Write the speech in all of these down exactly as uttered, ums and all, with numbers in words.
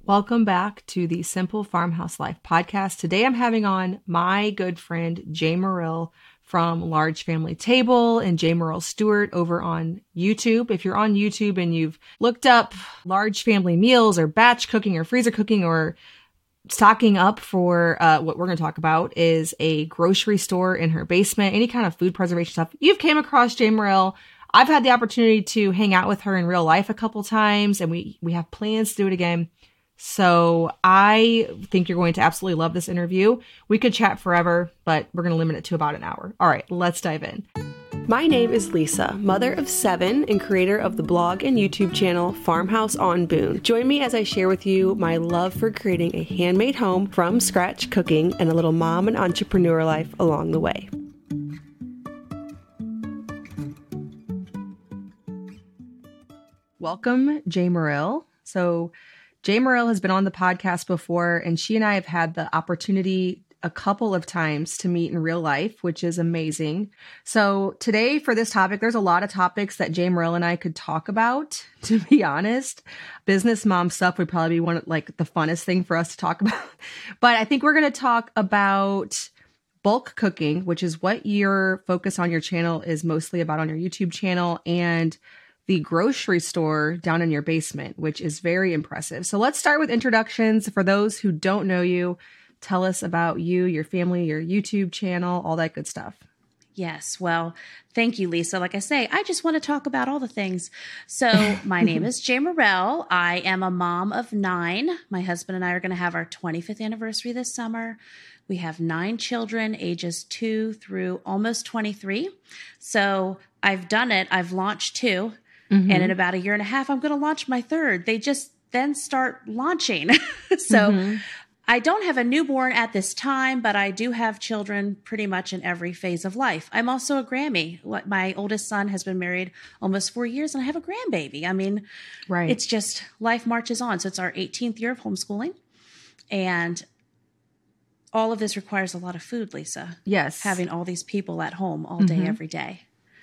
Welcome back to the Simple Farmhouse Life podcast. Today I'm having on my good friend Jay Murrill from Large Family Table and Jay Murrill Stewart over on YouTube. If you're on YouTube and you've looked up large family meals or batch cooking or freezer cooking or stocking up for uh, what we're going to talk about is a grocery store in her basement, any kind of food preservation stuff, you've came across Jay Murrill. I've had the opportunity to hang out with her in real life a couple times, and we, we have plans to do it again. So I think you're going to absolutely love this interview. We could chat forever, but we're going to limit it to about an hour. All right, let's dive in. My name is Lisa, mother of seven and creator of the blog and YouTube channel Farmhouse on Boone. Join me as I share with you my love for creating a handmade home from scratch cooking and a little mom and entrepreneur life along the way. Welcome, Jay Murrill. So Jay Murrill has been on the podcast before, and she and I have had the opportunity a couple of times to meet in real life, which is amazing. So today for this topic, there's a lot of topics that Jay Murrill and I could talk about, to be honest. Business mom stuff would probably be one of like the funnest thing for us to talk about. But I think we're going to talk about bulk cooking, which is what your focus on your channel is mostly about on your YouTube channel, and the grocery store down in your basement, which is very impressive. So let's start with introductions. For those who don't know you, tell us about you, your family, your YouTube channel, all that good stuff. Yes. Well, thank you, Lisa. Like I say, I just want to talk about all the things. So my name is Jay Murrill. I am a mom of nine. My husband and I are going to have our twenty-fifth anniversary this summer. We have nine children, ages two through almost twenty-three. So I've done it. I've launched two. Mm-hmm. And in about a year and a half, I'm going to launch my third. They just then start launching. so mm-hmm. I don't have a newborn at this time, but I do have children pretty much in every phase of life. I'm also a Grammy. My oldest son has been married almost four years, and I have a grandbaby. I mean, right. It's just life marches on. So it's our eighteenth year of homeschooling. And all of this requires a lot of food, Lisa. Yes. Having all these people at home all day, mm-hmm. every day.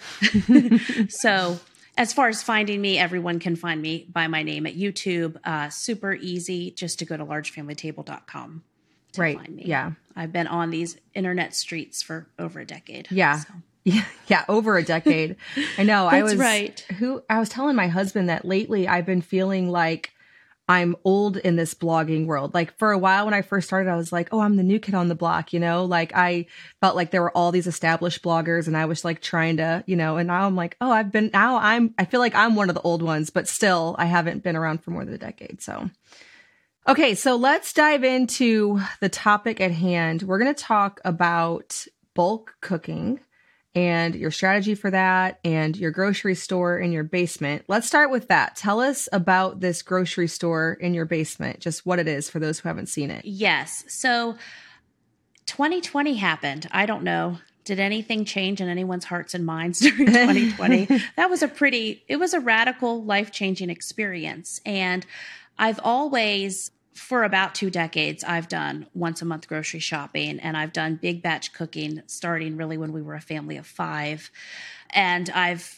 So as far as finding me, everyone can find me by my name at YouTube. Uh, super easy, just to go to large family table dot com to right. find me. Yeah. I've been on these internet streets for over a decade. Yeah. So. Yeah. Yeah. Over a decade. I know. That's I was right. Who I was telling my husband that lately I've been feeling like I'm old in this blogging world. Like for a while when I first started, I was like, oh, I'm the new kid on the block, you know, like I felt like there were all these established bloggers and I was like trying to, you know, and now I'm like, oh, I've been now I'm I feel like I'm one of the old ones, but still I haven't been around for more than a decade. So, okay, so let's dive into the topic at hand. We're going to talk about bulk cooking and your strategy for that and your grocery store in your basement. Let's start with that. Tell us about this grocery store in your basement, just what it is for those who haven't seen it. Yes. So twenty twenty happened. I don't know. Did anything change in anyone's hearts and minds during twenty twenty? That was a pretty, it was a radical, life-changing experience. And I've always, for about two decades, I've done once a month grocery shopping, and I've done big batch cooking starting really when we were a family of five. And I've,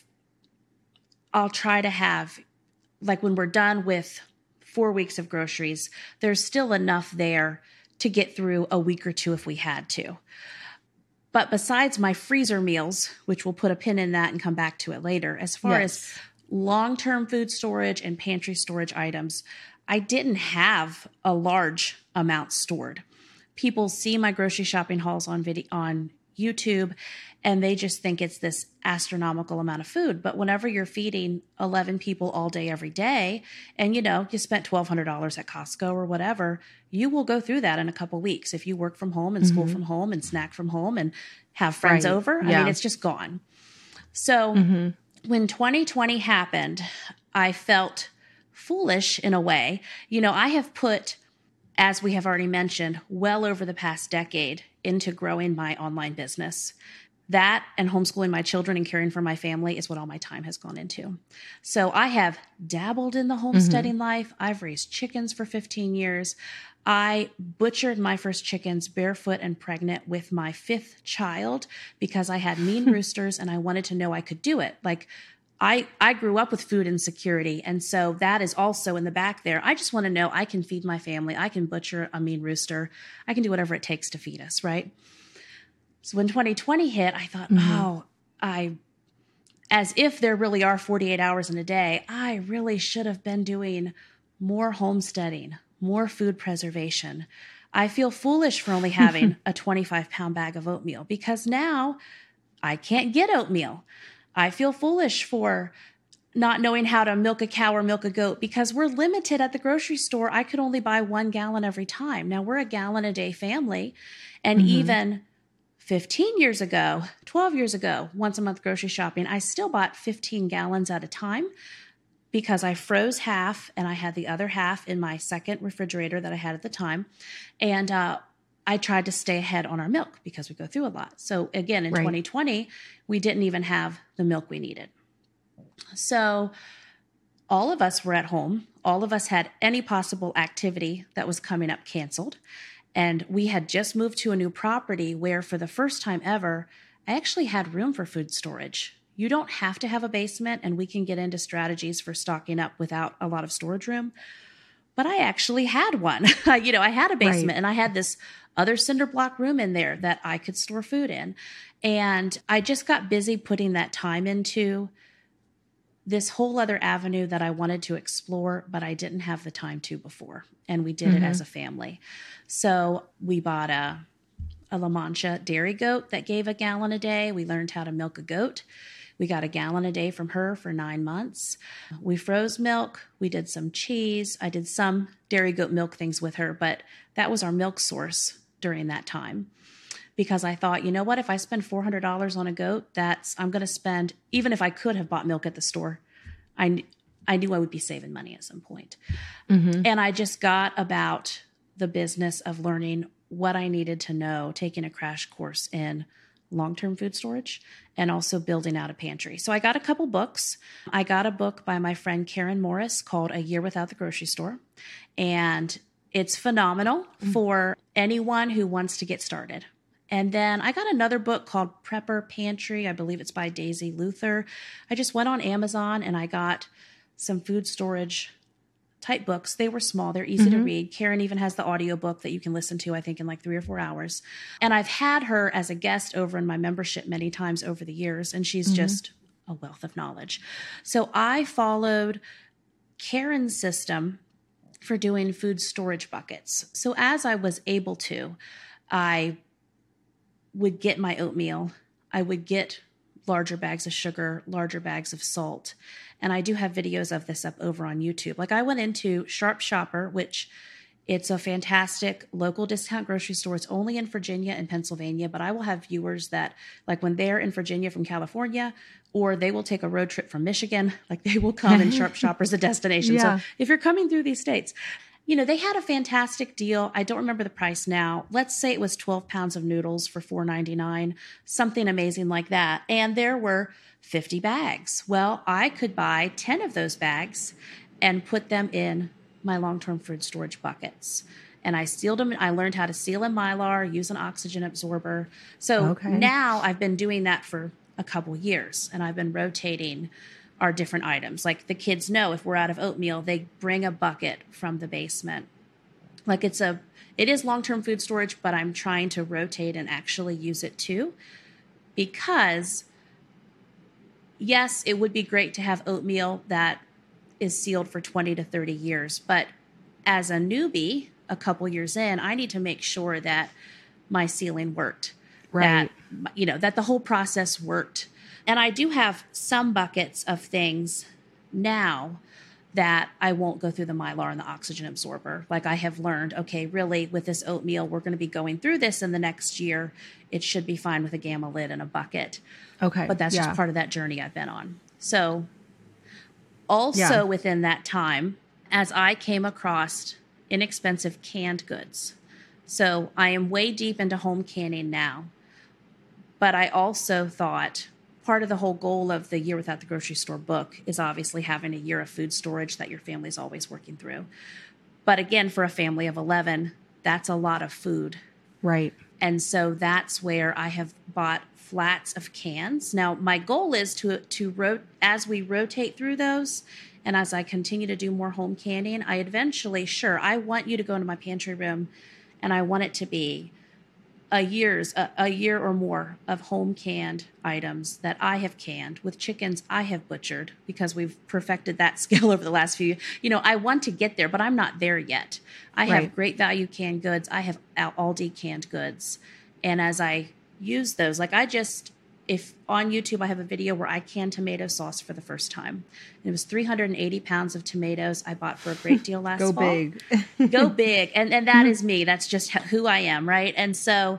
I'll try to have, like when we're done with four weeks of groceries, there's still enough there to get through a week or two if we had to. But besides my freezer meals, which we'll put a pin in that and come back to it later, as far yes. as long-term food storage and pantry storage items, I didn't have a large amount stored. People see my grocery shopping hauls on video on YouTube, and they just think it's this astronomical amount of food. But whenever you're feeding eleven people all day, every day, and you know, you spent twelve hundred dollars at Costco or whatever, you will go through that in a couple weeks. If you work from home and mm-hmm. school from home and snack from home and have friends right. over, yeah. I mean, it's just gone. So mm-hmm. when twenty twenty happened, I felt foolish in a way. You know, I have put, as we have already mentioned, well over the past decade into growing my online business. That and homeschooling my children and caring for my family is what all my time has gone into. So I have dabbled in the homesteading mm-hmm. life. I've raised chickens for fifteen years. I butchered my first chickens barefoot and pregnant with my fifth child because I had mean roosters and I wanted to know I could do it. Like, I, I grew up with food insecurity. And so that is also in the back there. I just want to know I can feed my family. I can butcher a mean rooster. I can do whatever it takes to feed us, right? So when twenty twenty hit, I thought, mm-hmm. oh, I, as if there really are forty-eight hours in a day, I really should have been doing more homesteading, more food preservation. I feel foolish for only having a twenty-five pound bag of oatmeal because now I can't get oatmeal. I feel foolish for not knowing how to milk a cow or milk a goat because we're limited at the grocery store. I could only buy one gallon every time. Now we're a gallon a day family. And mm-hmm. even fifteen years ago, twelve years ago, once a month grocery shopping, I still bought fifteen gallons at a time because I froze half and I had the other half in my second refrigerator that I had at the time. And uh, I tried to stay ahead on our milk because we go through a lot. So again, in right. twenty twenty, we didn't even have the milk we needed. So all of us were at home. All of us had any possible activity that was coming up canceled. And we had just moved to a new property where for the first time ever, I actually had room for food storage. You don't have to have a basement, and we can get into strategies for stocking up without a lot of storage room. But I actually had one. you know, I had a basement right. and I had this other cinder block room in there that I could store food in. And I just got busy putting that time into this whole other avenue that I wanted to explore, but I didn't have the time to before. And we did mm-hmm. it as a family. So we bought a, a La Mancha dairy goat that gave a gallon a day. We learned how to milk a goat. We got a gallon a day from her for nine months. We froze milk. We did some cheese. I did some dairy goat milk things with her, but that was our milk source during that time. Because I thought, you know what, if I spend four hundred dollars on a goat, that's, I'm going to spend, even if I could have bought milk at the store, I, I knew I would be saving money at some point. Mm-hmm. And I just got about the business of learning what I needed to know, taking a crash course in long-term food storage and also building out a pantry. So I got a couple books. I got a book by my friend Karen Morris called A Year Without the Grocery Store. And it's phenomenal mm-hmm. for anyone who wants to get started. And then I got another book called Prepper Pantry. I believe it's by Daisy Luther. I just went on Amazon and I got some food storage type books. They were small. They're easy mm-hmm. to read. Karen even has the audiobook that you can listen to, I think, in like three or four hours. And I've had her as a guest over in my membership many times over the years, and she's mm-hmm. just a wealth of knowledge. So I followed Karen's system for doing food storage buckets. So as I was able to, I would get my oatmeal. I would get larger bags of sugar, larger bags of salt. And I do have videos of this up over on YouTube. Like I went into Sharp Shopper, which it's a fantastic local discount grocery store. It's only in Virginia and Pennsylvania, but I will have viewers that like when they're in Virginia from California, or they will take a road trip from Michigan, like they will come and Sharp Shopper's a destination. Yeah. So if you're coming through these states, you know, they had a fantastic deal. I don't remember the price now. Let's say it was twelve pounds of noodles for four ninety-nine, something amazing like that. And there were fifty bags. Well, I could buy ten of those bags and put them in my long-term food storage buckets. And I sealed them. I learned how to seal in Mylar, use an oxygen absorber. So okay. now I've been doing that for a couple years, and I've been rotating our different items. Like the kids know if we're out of oatmeal, they bring a bucket from the basement. Like it's a, it is long-term food storage, but I'm trying to rotate and actually use it too. Because yes, it would be great to have oatmeal that is sealed for twenty to thirty years. But as a newbie, a couple years in, I need to make sure that my sealing worked. Right. That, you know, that the whole process worked. And I do have some buckets of things now that I won't go through the Mylar and the oxygen absorber. Like I have learned, okay, really with this oatmeal, we're going to be going through this in the next year. It should be fine with a Gamma lid and a bucket. Okay. But that's yeah. just part of that journey I've been on. So also yeah. within that time, as I came across inexpensive canned goods. So I am way deep into home canning now. But I also thought part of the whole goal of the Year Without the Grocery Store book is obviously having a year of food storage that your family's always working through. But again, for a family of eleven, that's a lot of food. Right. And so that's where I have bought flats of cans. Now, my goal is to, to ro- as we rotate through those, and as I continue to do more home canning, I eventually, sure, I want you to go into my pantry room, and I want it to be a year's a, a year or more of home canned items that I have canned with chickens I have butchered because we've perfected that skill over the last few years. You know, I want to get there, but I'm not there yet. I have Right. Great Value canned goods. I have Aldi canned goods. And as I use those, like I just, if on YouTube, I have a video where I canned tomato sauce for the first time. And it was three hundred eighty pounds of tomatoes I bought for a great deal last Go fall. big. Go big. And and that is me. That's just who I am, right? And so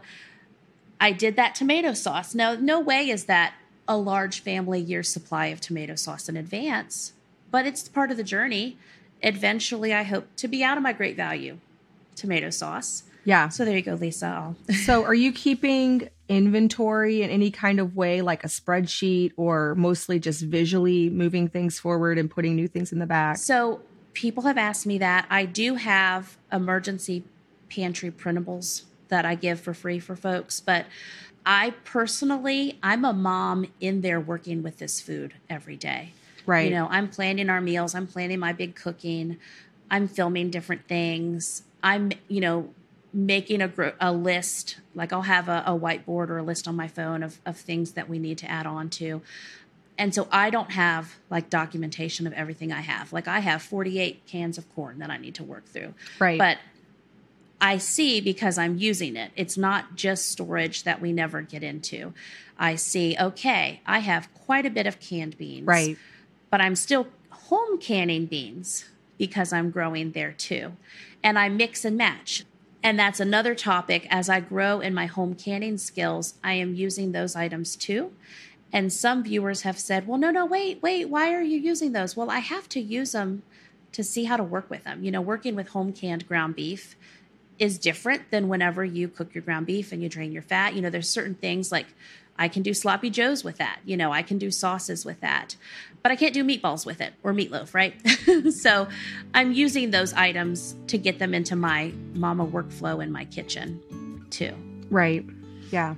I did that tomato sauce. Now, no way is that a large family year supply of tomato sauce in advance, but it's part of the journey. Eventually, I hope to be out of my Great Value tomato sauce. Yeah. So there you go, Lisa. I'll So are you keeping inventory in any kind of way, like a spreadsheet, or mostly just visually moving things forward and putting new things in the back? So people have asked me that. I do have emergency pantry printables that I give for free for folks, but I personally, I'm a mom in there working with this food every day. Right. You know, I'm planning our meals. I'm planning my big cooking. I'm filming different things. I'm, you know, making a, gro- a list, like I'll have a, a whiteboard or a list on my phone of, of things that we need to add on to. And so I don't have like documentation of everything I have. Like I have forty-eight cans of corn that I need to work through. Right. But I see because I'm using it. It's not just storage that we never get into. I see, okay, I have quite a bit of canned beans. Right. But I'm still home canning beans because I'm growing there too. And I mix and match. And that's another topic. As I grow in my home canning skills, I am using those items too. And some viewers have said, well, no, no, wait, wait, why are you using those? Well, I have to use them to see how to work with them. You know, working with home canned ground beef is different than whenever you cook your ground beef and you drain your fat. You know, there's certain things like I can do sloppy joes with that. You know, I can do sauces with that, but I can't do meatballs with it or meatloaf, right? So I'm using those items to get them into my mama workflow in my kitchen too. Right. Yeah.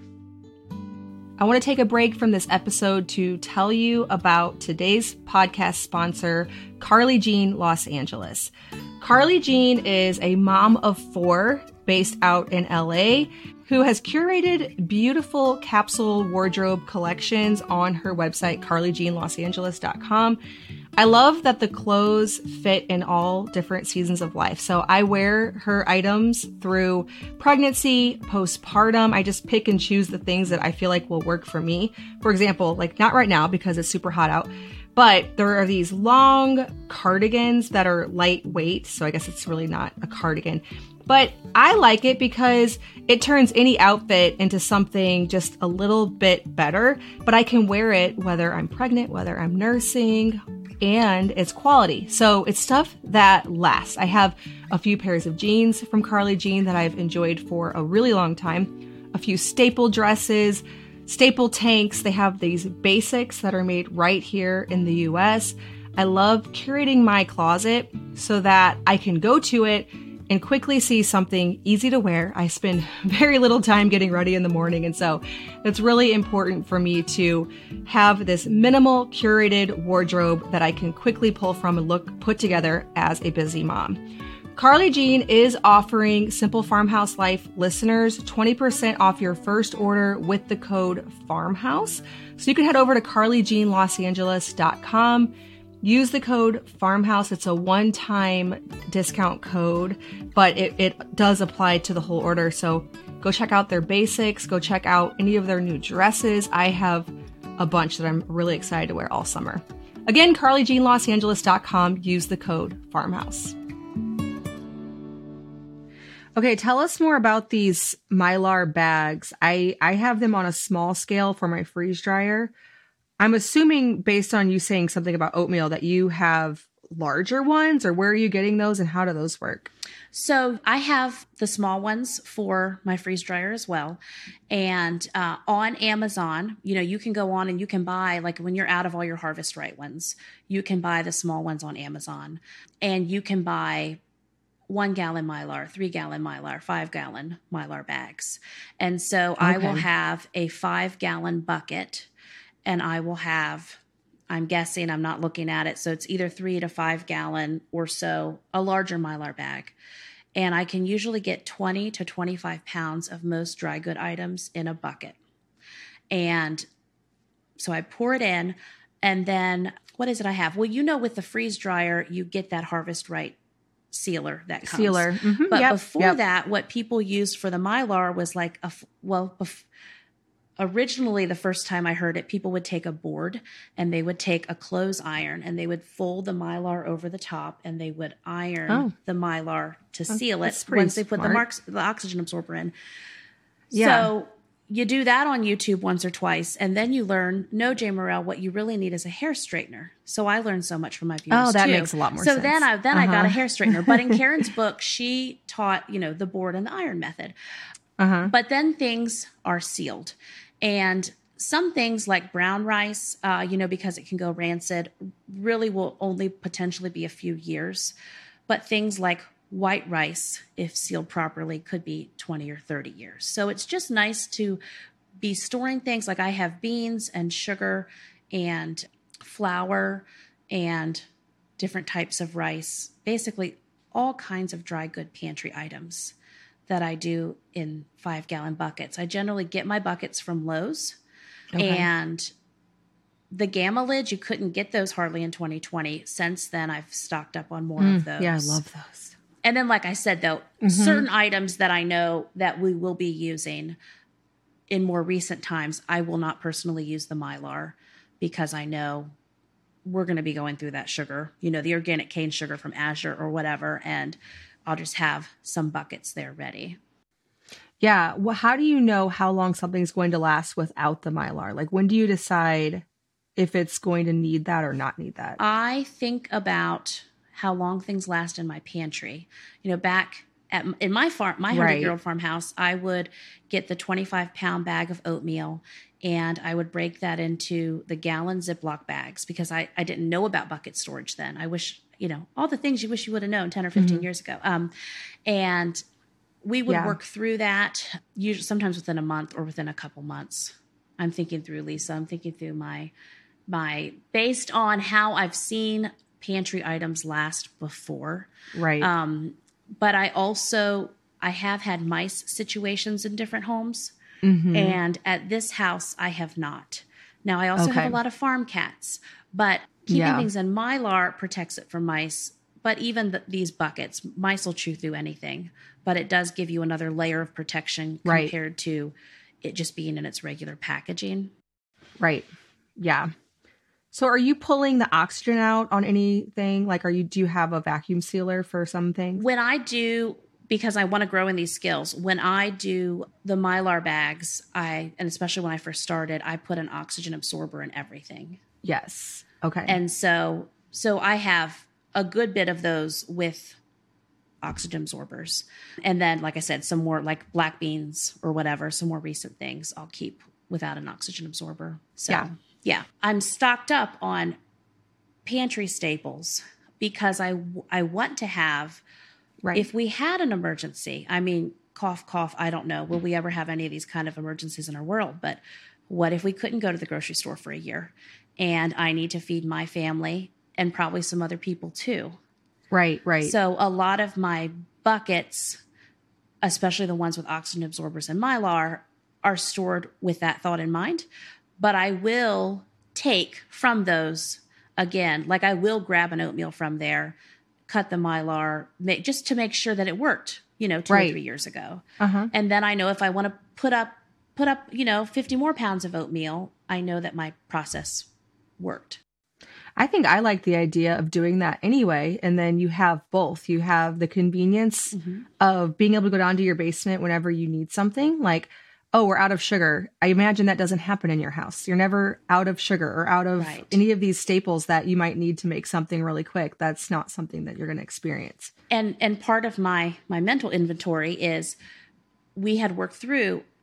I want to take a break from this episode to tell you about today's podcast sponsor, Carly Jean Los Angeles. Carly Jean is a mom of four based out in L A who has curated beautiful capsule wardrobe collections on her website, carly jean los angeles dot com. I love that the clothes fit in all different seasons of life. So I wear her items through pregnancy, postpartum. I just pick and choose the things that I feel like will work for me. For example, like not right now because it's super hot out, but there are these long cardigans that are lightweight. So I guess it's really not a cardigan. But I like it because it turns any outfit into something just a little bit better. But I can wear it whether I'm pregnant, whether I'm nursing, and it's quality. So it's stuff that lasts. I have a few pairs of jeans from Carly Jean that I've enjoyed for a really long time, a few staple dresses, staple tanks. They have these basics that are made right here in the U S. I love curating my closet so that I can go to it and quickly see something easy to wear. I spend very little time getting ready in the morning, and so it's really important for me to have this minimal curated wardrobe that I can quickly pull from and look put together as a busy mom. Carly Jean is offering Simple Farmhouse Life listeners twenty percent off your first order with the code FARMHOUSE. So you can head over to carly jean los angeles dot com. Use the code FARMHOUSE. It's a one-time discount code, but it, it does apply to the whole order. So go check out their basics. Go check out any of their new dresses. I have a bunch that I'm really excited to wear all summer. Again, carly jean los angeles dot com. Use the code FARMHOUSE. Okay, tell us more about these Mylar bags. I, I have them on a small scale for my freeze dryer. I'm assuming based on you saying something about oatmeal that you have larger ones, or where are you getting those and how do those work? So I have the small ones for my freeze dryer as well. And uh, on Amazon, you know, you can go on and you can buy, like when you're out of all your Harvest Right ones, you can buy the small ones on Amazon. And you can buy one gallon Mylar, three gallon Mylar, five gallon Mylar bags. And so okay. I will have a five gallon bucket, and I will have, I'm guessing, I'm not looking at it, so it's either three to five gallon or so, a larger Mylar bag. And I can usually get twenty to twenty-five pounds of most dry good items in a bucket. And so I pour it in, and then what is it I have? Well, you know, with the freeze dryer, you get that Harvest Right sealer that comes. Sealer. Mm-hmm. But yep. before yep. that, what people used for the Mylar was like a, well, bef- originally the first time I heard it, people would take a board and they would take a clothes iron and they would fold the Mylar over the top and they would iron oh. the Mylar to seal it once they put the, marks, the oxygen absorber in. Yeah. So you do that on YouTube once or twice, and then you learn, no, J. Morrell, what you really need is a hair straightener. So I learned so much from my viewers, Oh, that too. makes a lot more so sense. So then, I, then uh-huh. I got a hair straightener. But in Karen's book, she taught, you know, the board and the iron method. Uh-huh. But then things are sealed. And some things like brown rice, uh, you know, because it can go rancid, really will only potentially be a few years. But things like white rice, if sealed properly, could be twenty or thirty years. So it's just nice to be storing things like I have beans and sugar and flour and different types of rice, basically all kinds of dry good pantry items that I do in five gallon buckets. I generally get my buckets from Lowe's. Okay. And the Gamma lids, you couldn't get those hardly in twenty twenty. Since then, I've stocked up on more mm, of those. Yeah, I love those. And then, like I said, though, mm-hmm. certain items that I know that we will be using in more recent times, I will not personally use the Mylar because I know we're going to be going through that sugar, you know, the organic cane sugar from Azure or whatever, and I'll just have some buckets there ready. Yeah. Well, how do you know how long something's going to last without the Mylar? Like, when do you decide if it's going to need that or not need that? I think about how long things last in my pantry. You know, back at in my farm, my hundred-year-old farmhouse, I would get the twenty-five pound bag of oatmeal, and I would break that into the gallon Ziploc bags because I, I didn't know about bucket storage then. I wish, you know, all the things you wish you would have known ten or fifteen mm-hmm. years ago. Um, and we would yeah. work through that usually sometimes within a month or within a couple months. I'm thinking through, Lisa. I'm thinking through my my based on how I've seen pantry items last before. Right. Um, but I also, I have had mice situations in different homes. Mm-hmm. And at this house, I have not. Now, I also okay. have a lot of farm cats, but keeping yeah. things in Mylar protects it from mice. But even the, these buckets, mice will chew through anything, but it does give you another layer of protection compared right. to it just being in its regular packaging. Right. Yeah. So are you pulling the oxygen out on anything? Like, are you, do you have a vacuum sealer for some things? When I do, because I want to grow in these skills, when I do the Mylar bags, I, and especially when I first started, I put an oxygen absorber in everything. Yes. Okay. And so, so I have a good bit of those with oxygen absorbers. And then, like I said, some more like black beans or whatever, some more recent things I'll keep without an oxygen absorber. So yeah. Yeah, I'm stocked up on pantry staples because I, I want to have, right. if we had an emergency, I mean, cough, cough, I don't know, will we ever have any of these kind of emergencies in our world? But what if we couldn't go to the grocery store for a year and I need to feed my family and probably some other people too? Right, right. So a lot of my buckets, especially the ones with oxygen absorbers and Mylar, are stored with that thought in mind. But I will take from those, again, like I will grab an oatmeal from there, cut the Mylar, make, just to make sure that it worked, you know, two right. or three years ago. Uh-huh. And then I know if I want to put up, put up, you know, fifty more pounds of oatmeal, I know that my process worked. I think I like the idea of doing that anyway. And then you have both. You have the convenience mm-hmm. of being able to go down to your basement whenever you need something, like, oh, we're out of sugar. I imagine that doesn't happen in your house. You're never out of sugar or out of right. any of these staples that you might need to make something really quick. That's not something that you're going to experience. And and part of my my mental inventory is we had worked through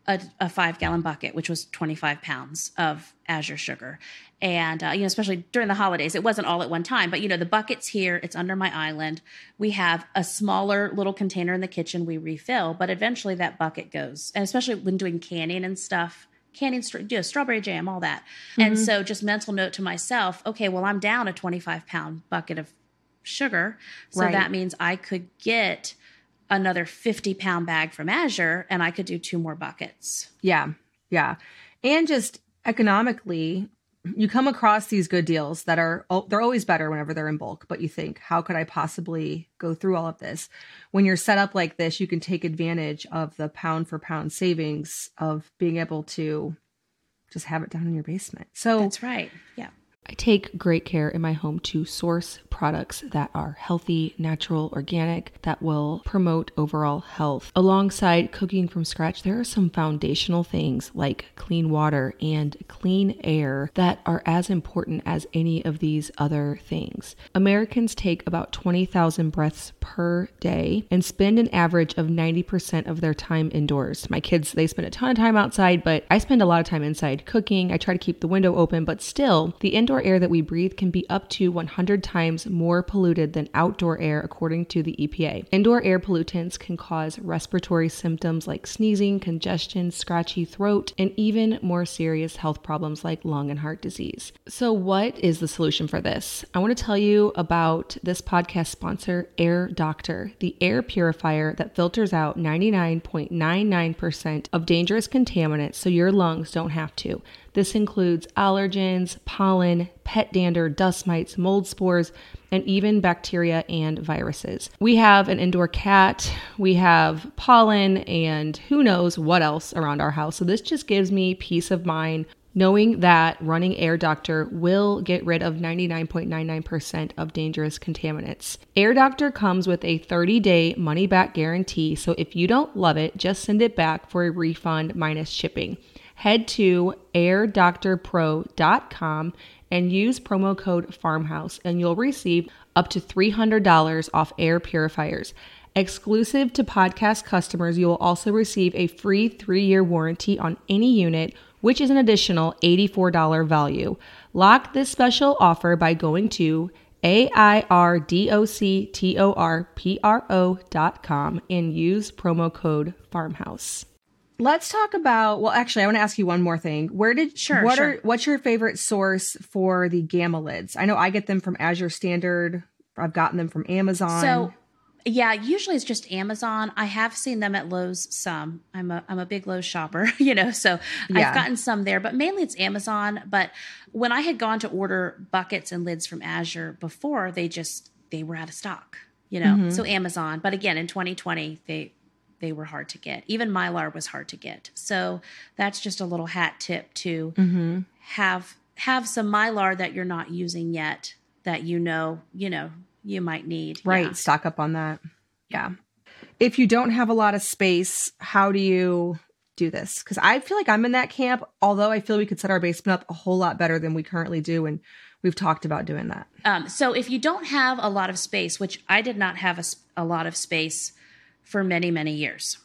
a, a five gallon bucket, which was twenty-five pounds of Azure sugar. And, uh, you know, especially during the holidays, it wasn't all at one time, but you know, the bucket's here, it's under my island. We have a smaller little container in the kitchen we refill, but eventually that bucket goes. And especially when doing canning and stuff, canning, you know, strawberry jam, all that. Mm-hmm. And so just mental note to myself, okay, well, I'm down a twenty-five pound bucket of sugar. So right. that means I could get another fifty pound bag from Azure and I could do two more buckets. Yeah. Yeah. And just economically, you come across these good deals that are, they're always better whenever they're in bulk, but you think, how could I possibly go through all of this? When you're set up like this, you can take advantage of the pound for pound savings of being able to just have it down in your basement. So that's right. Yeah. I take great care in my home to source products that are healthy, natural, organic, that will promote overall health. Alongside cooking from scratch, there are some foundational things like clean water and clean air that are as important as any of these other things. Americans take about twenty thousand breaths per day and spend an average of ninety percent of their time indoors. My kids, they spend a ton of time outside, but I spend a lot of time inside cooking. I try to keep the window open, but still, the indoor air that we breathe can be up to one hundred times more polluted than outdoor air, according to the E P A. Indoor air pollutants can cause respiratory symptoms like sneezing, congestion, scratchy throat, and even more serious health problems like lung and heart disease. So what is the solution for this? I want to tell you about this podcast sponsor, Air Doctor, the air purifier that filters out ninety-nine point nine nine percent of dangerous contaminants so your lungs don't have to. This includes allergens, pollen, pet dander, dust mites, mold spores, and even bacteria and viruses. We have an indoor cat, we have pollen, and who knows what else around our house. So this just gives me peace of mind knowing that running Air Doctor will get rid of ninety-nine point nine nine percent of dangerous contaminants. Air Doctor comes with a thirty day money back guarantee. So if you don't love it, just send it back for a refund minus shipping. Head to air doctor pro dot com and use promo code FARMHOUSE and you'll receive up to three hundred dollars off air purifiers. Exclusive to podcast customers, you will also receive a free three-year warranty on any unit, which is an additional eighty-four dollars value. Lock this special offer by going to A I R D O C T O R P R O dot com and use promo code FARMHOUSE. Let's talk about, well, actually, I want to ask you one more thing. Where did, sure, what sure. are, what's your favorite source for the Gamma lids? I know I get them from Azure Standard. I've gotten them from Amazon. So, yeah, usually it's just Amazon. I have seen them at Lowe's some. I'm a, I'm a big Lowe's shopper, you know, so yeah. I've gotten some there, but mainly it's Amazon. But when I had gone to order buckets and lids from Azure before, they just, they were out of stock, you know, mm-hmm. so Amazon. But again, in twenty twenty, they, they were hard to get. Even Mylar was hard to get. So that's just a little hat tip to mm-hmm. have have some Mylar that you're not using yet that you know, you know, you might need. Right. Yeah. Stock up on that. Yeah. If you don't have a lot of space, how do you do this? Because I feel like I'm in that camp, although I feel we could set our basement up a whole lot better than we currently do. And we've talked about doing that. Um, so if you don't have a lot of space, which I did not have a, a lot of space for many, many years.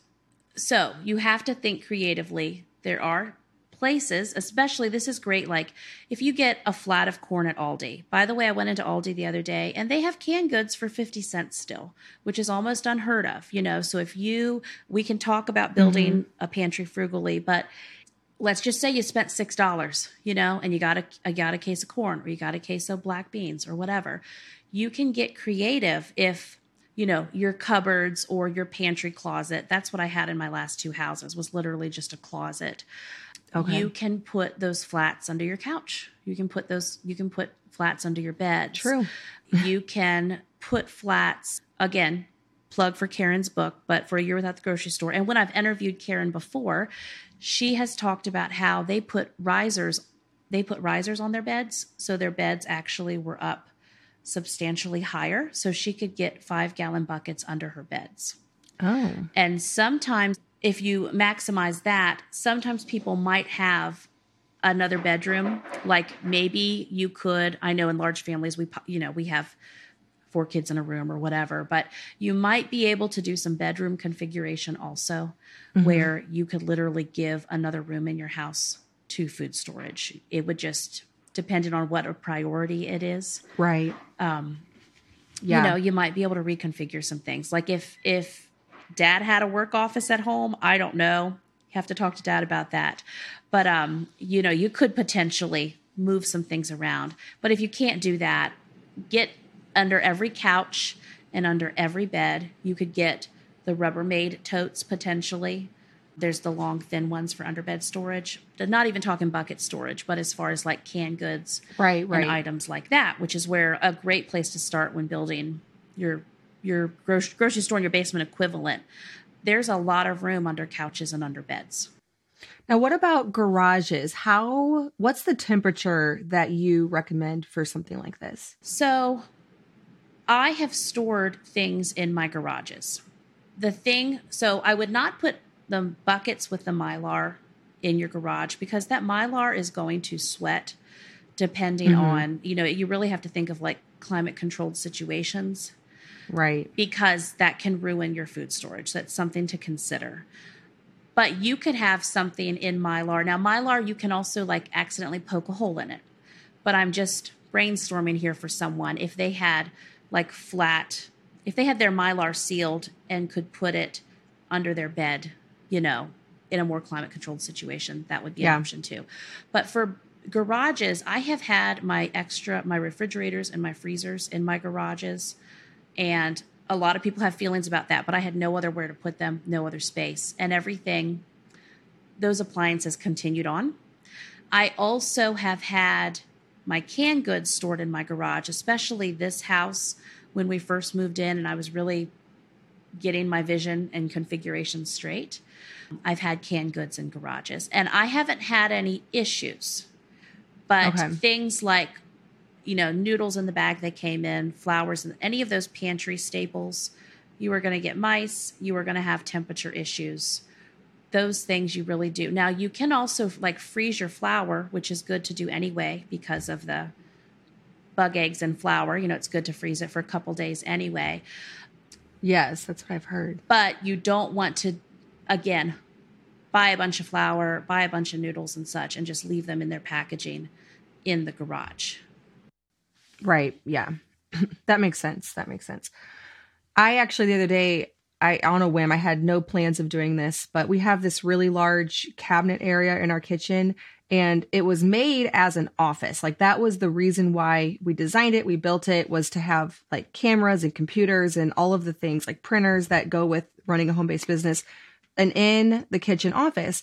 So you have to think creatively. There are places, especially this is great, like if you get a flat of corn at Aldi. By the way, I went into Aldi the other day and they have canned goods for fifty cents still, which is almost unheard of, you know. So if you, we can talk about building mm-hmm. a pantry frugally, but let's just say you spent six dollars, you know, and you got a, you got a case of corn or you got a case of black beans or whatever. You can get creative if you know, your cupboards or your pantry closet. That's what I had in my last two houses, was literally just a closet. Okay. You can put those flats under your couch. You can put those, you can put flats under your bed. True. You can put flats, again, plug for Karen's book, but for A Year Without the Grocery Store. And when I've interviewed Karen before, she has talked about how they put risers, they put risers on their beds. So their beds actually were up substantially higher, so she could get five gallon buckets under her beds. Oh. And sometimes if you maximize that, sometimes people might have another bedroom. Like maybe you could, I know in large families, we, you know, we have four kids in a room or whatever. But you might be able to do some bedroom configuration also, mm-hmm. where you could literally give another room in your house to food storage. It would just, depending on what a priority it is. Right. Um, yeah. You know, you might be able to reconfigure some things. Like if, if dad had a work office at home, I don't know. You have to talk to dad about that. But, um, you know, you could potentially move some things around. But if you can't do that, get under every couch and under every bed. You could get the Rubbermaid totes potentially. There's the long, thin ones for underbed storage. They're not even talking bucket storage, but as far as like canned goods right, right. and items like that, which is where a great place to start when building your your grocery, grocery store in your basement equivalent. There's a lot of room under couches and under beds. Now, what about garages? How, what's the temperature that you recommend for something like this? So I have stored things in my garages. The thing, so I would not put the buckets with the Mylar in your garage because that Mylar is going to sweat depending mm-hmm. on, you know, you really have to think of like climate controlled situations. Right. Because that can ruin your food storage. That's something to consider. But you could have something in Mylar. Now, Mylar, you can also like accidentally poke a hole in it. But I'm just brainstorming here for someone. If they had like flat, if they had their Mylar sealed and could put it under their bed, you know, in a more climate controlled situation, that would be yeah. an option too. But for garages, I have had my extra, my refrigerators and my freezers in my garages. And a lot of people have feelings about that, but I had no other where to put them, no other space. And everything, those appliances continued on. I also have had my canned goods stored in my garage, especially this house when we first moved in and I was really getting my vision and configuration straight. I've had canned goods in garages and I haven't had any issues, but okay. things like, you know, noodles in the bag that came in, flowers, and any of those pantry staples, you are going to get mice. You are going to have temperature issues. Those things you really do. Now, you can also like freeze your flour, which is good to do anyway because of the bug eggs and flour. You know, it's good to freeze it for a couple days anyway. Yes, that's what I've heard. But you don't want to, again, buy a bunch of flour, buy a bunch of noodles and such, and just leave them in their packaging in the garage. Right. Yeah. That makes sense. That makes sense. I actually, the other day, I, on a whim, I had no plans of doing this, but we have this really large cabinet area in our kitchen and it was made as an office. Like that was the reason why we designed it. We built it was to have like cameras and computers and all of the things like printers that go with running a home-based business and in the kitchen office.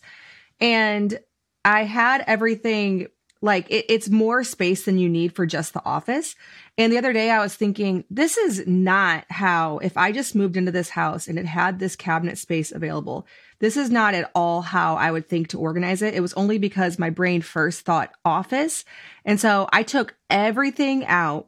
And I had everything like it, it's more space than you need for just the office. And the other day I was thinking, this is not how, if I just moved into this house and it had this cabinet space available, this is not at all how I would think to organize it. It was only because my brain first thought office. And so I took everything out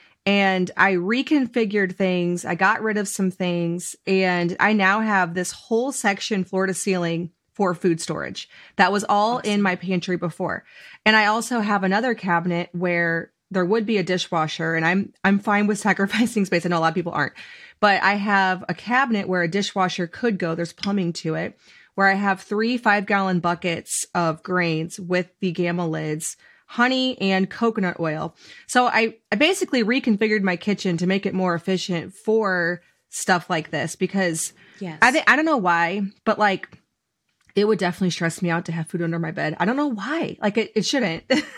and I reconfigured things. I got rid of some things and I now have this whole section floor to ceiling for food storage. That was all awesome. In my pantry before. And I also have another cabinet where there would be a dishwasher and I'm I'm fine with sacrificing space. I know a lot of people aren't. But I have a cabinet where a dishwasher could go. There's plumbing to it. Where I have three five-gallon buckets of grains with the Gamma lids, honey, and coconut oil. So I, I basically reconfigured my kitchen to make it more efficient for stuff like this because yes. I th- I don't know why, but like it would definitely stress me out to have food under my bed. I don't know why. Like it, it shouldn't,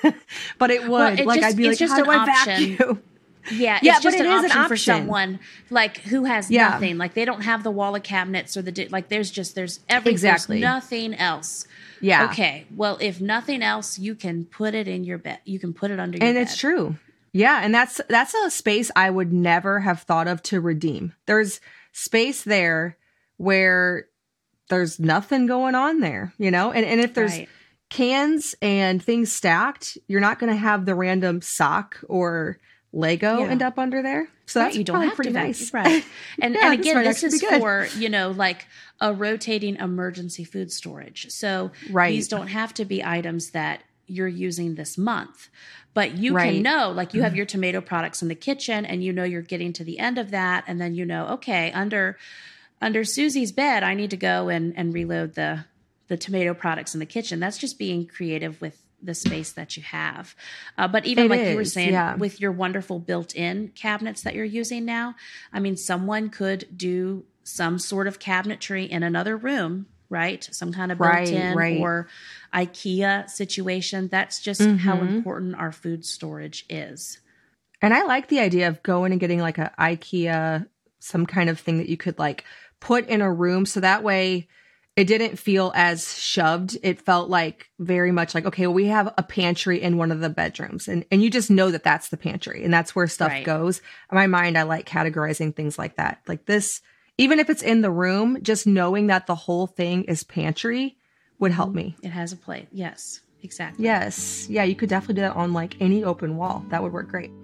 but it would. Well, it like just, I'd be like, how do I vacuum? Yeah, yeah, it's just but it an, is option an option for someone like who has yeah. nothing. Like they don't have the wall of cabinets or the di- like. There's just there's everything. Exactly. There's nothing else. Yeah. Okay. Well, if nothing else, you can put it in your bed. You can put it under your and bed. And it's true. Yeah, and that's that's a space I would never have thought of to redeem. There's space there where there's nothing going on there, you know? And and if there's right. cans and things stacked, you're not going to have the random sock or Lego yeah. end up under there. So right, that's you don't probably have pretty to nice. Right. And, yeah, and again, this, this is for, you know, like a rotating emergency food storage. So right. these don't have to be items that you're using this month. But you Right. can know, like you have your tomato products in the kitchen and you know you're getting to the end of that. And then you know, okay, under under Susie's bed, I need to go and, and reload the the tomato products in the kitchen. That's just being creative with the space that you have. Uh, but even It like you were is, saying, yeah. with your wonderful built-in cabinets that you're using now, I mean, someone could do some sort of cabinetry in another room, right? Some kind of Right, built-in right. or IKEA situation. That's just Mm-hmm. how important our food storage is. And I like the idea of going and getting like a IKEA, some kind of thing that you could like put in a room. So that way it didn't feel as shoved. It felt like very much like, okay, well, we have a pantry in one of the bedrooms, and, and you just know that that's the pantry and that's where stuff Right. goes. In my mind, I like categorizing things like that. Like this, even if it's in the room, just knowing that the whole thing is pantry would help me. It has a plate. Yes, exactly. Yes. Yeah, you could definitely do that on like any open wall. That would work great.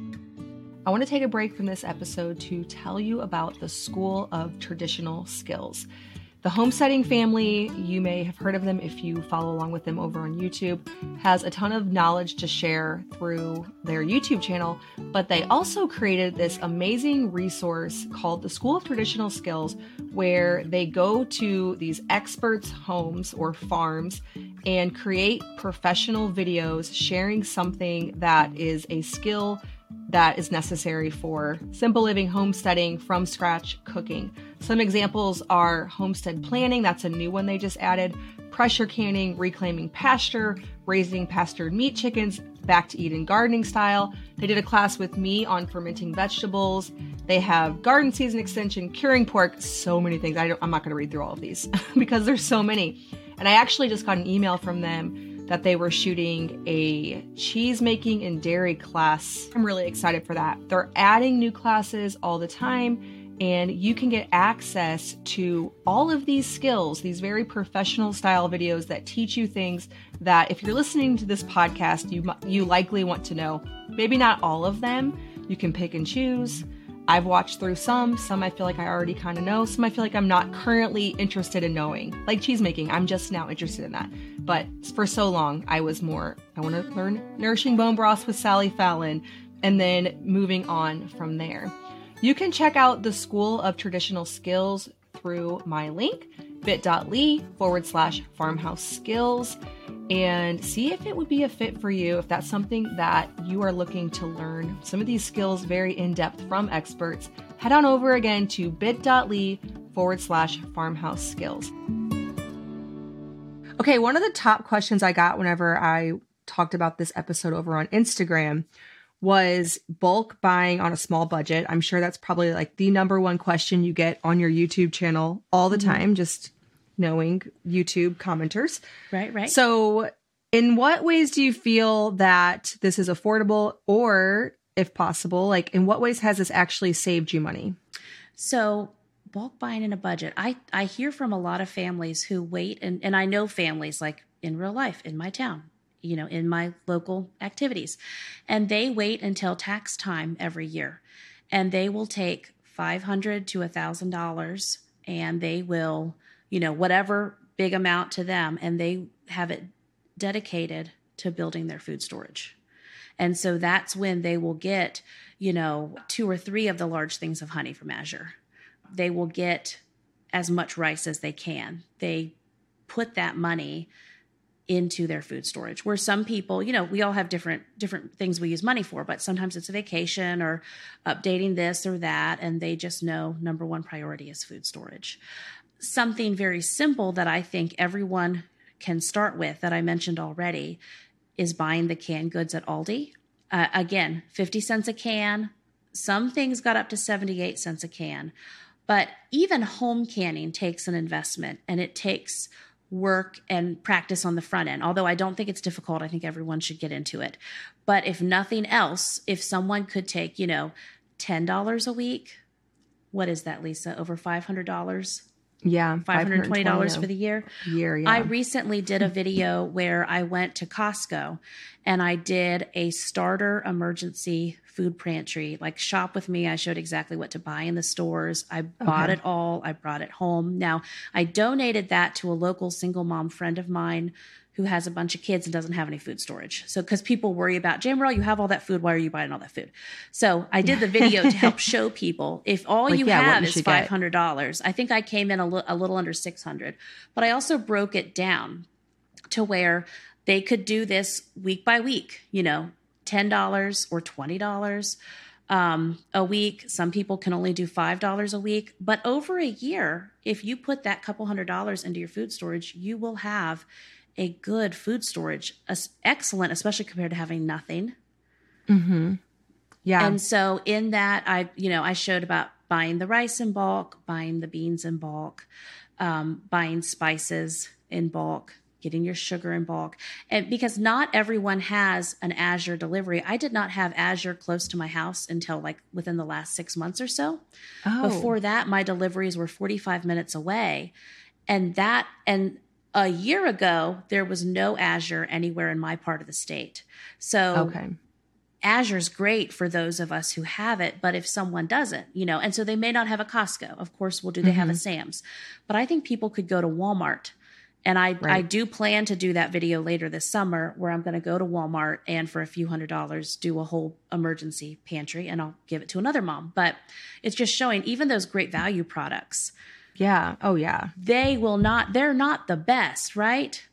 I want to take a break from this episode to tell you about the School of Traditional Skills. The Homesteading family, you may have heard of them if you follow along with them over on YouTube, has a ton of knowledge to share through their YouTube channel, but they also created this amazing resource called the School of Traditional Skills, where they go to these experts' homes or farms and create professional videos sharing something that is a skill that is necessary for simple living, homesteading, from scratch cooking. Some examples are homestead planning, that's a new one they just added, pressure canning, reclaiming pasture, raising pastured meat chickens, back to Eden gardening style. They did a class with me on fermenting vegetables. They have garden season extension, curing pork, so many things. I don't, I'm not going to read through all of these because there's so many. And I actually just got an email from them that they were shooting a cheese making and dairy class. I'm really excited for that. They're adding new classes all the time, and you can get access to all of these skills, these very professional style videos that teach you things that if you're listening to this podcast, you you likely want to know. Maybe not all of them. You can pick and choose. I've watched through some. Some I feel like I already kind of know. Some I feel like I'm not currently interested in knowing. Like cheese making, I'm just now interested in that. But for so long, I was more, I want to learn nourishing bone broth with Sally Fallon, and then moving on from there. You can check out the School of Traditional Skills through my link, bit.ly forward slash farmhouse skills, and see if it would be a fit for you if that's something that you are looking to learn some of these skills very in-depth from experts. Head on over again to bit.ly forward slash farmhouse skills. Okay, one of the top questions I got whenever I talked about this episode over on Instagram was bulk buying on a small budget. I'm sure that's probably like the number one question you get on your YouTube channel all the time, just knowing YouTube commenters. Right, right. So in what ways do you feel that this is affordable, or if possible, like in what ways has this actually saved you money? So bulk buying in a budget. I, I hear from a lot of families who wait, and, and I know families like in real life, in my town, you know, in my local activities, and they wait until tax time every year, and they will take five hundred dollars to one thousand dollars, and they will, you know, whatever big amount to them, and they have it dedicated to building their food storage. And so that's when they will get, you know, two or three of the large things of Honey from Azure. They will get as much rice as they can. They put that money into their food storage, where some people, you know, we all have different different things we use money for, but sometimes it's a vacation or updating this or that, and they just know number one priority is food storage. Something very simple that I think everyone can start with that I mentioned already is buying the canned goods at Aldi. Uh, again, fifty cents a can. Some things got up to seventy-eight cents a can. But even home canning takes an investment, and it takes work and practice on the front end. Although I don't think it's difficult. I think everyone should get into it. But if nothing else, if someone could take, you know, ten dollars a week, what is that, Lisa? Over five hundred dollars? Yeah. five hundred twenty dollars for the year. Year, yeah. I recently did a video where I went to Costco and I did a starter emergency food pantry. Like Shop With Me, I showed exactly what to buy in the stores. I bought Okay. it all. I brought it home. Now, I donated that to a local single mom friend of mine who has a bunch of kids and doesn't have any food storage. So, because people worry about, Jamerl, you have all that food. Why are you buying all that food? So I did the video to help show people if all Like, you yeah, what have you is should get. five hundred dollars. I think I came in a, li- a little under six hundred, but I also broke it down to where they could do this week by week, you know, ten dollars or twenty dollars um, a week. Some people can only do five dollars a week, but over a year, if you put that couple hundred dollars into your food storage, you will have a good food storage, as- excellent, especially compared to having nothing. Mm-hmm. Yeah. And so in that, I, you know, I showed about buying the rice in bulk, buying the beans in bulk, um, buying spices in bulk, getting your sugar in bulk. And because not everyone has an Azure delivery. I did not have Azure close to my house until like within the last six months or so. Oh. Before that, my deliveries were forty-five minutes away. And that, and a year ago, there was no Azure anywhere in my part of the state. So Okay. Azure's great for those of us who have it, but if someone doesn't, you know, and so they may not have a Costco. Of course, well, do they have a Sam's? But I think people could go to Walmart. And I, Right. I do plan to do that video later this summer where I'm going to go to Walmart and for a few hundred dollars do a whole emergency pantry and I'll give it to another mom. But it's just showing even those great value products, Yeah. Oh, yeah. they will not, they're not the best, right?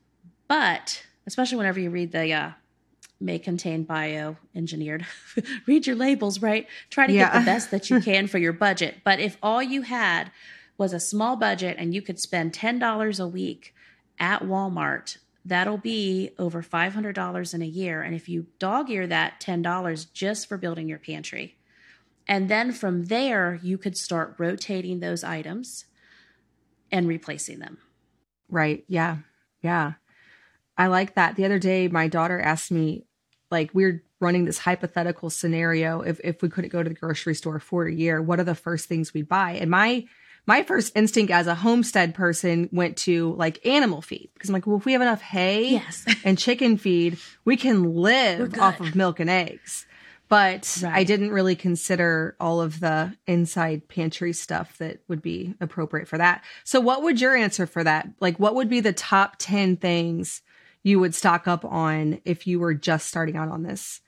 But especially whenever you read the uh, may contain bioengineered, read your labels, right? Try to Yeah. get the best that you can for your budget. But if all you had was a small budget and you could spend ten dollars a week at Walmart, that'll be over five hundred dollars in a year. And if you dog ear that ten dollars just for building your pantry, and then from there, you could start rotating those items and replacing them. Right. Yeah. Yeah. I like that. The other day, my daughter asked me, like, we're running this hypothetical scenario. If, if we couldn't go to the grocery store for a year, what are the first things we'd buy? And my, my first instinct as a homestead person went to like animal feed, because I'm like, well, if we have enough hay Yes. and chicken feed, we can live good. off of milk and eggs. But Right. I didn't really consider all of the inside pantry stuff that would be appropriate for that. So what would your answer for that? Like, what would be the top ten things you would stock up on if you were just starting out on this?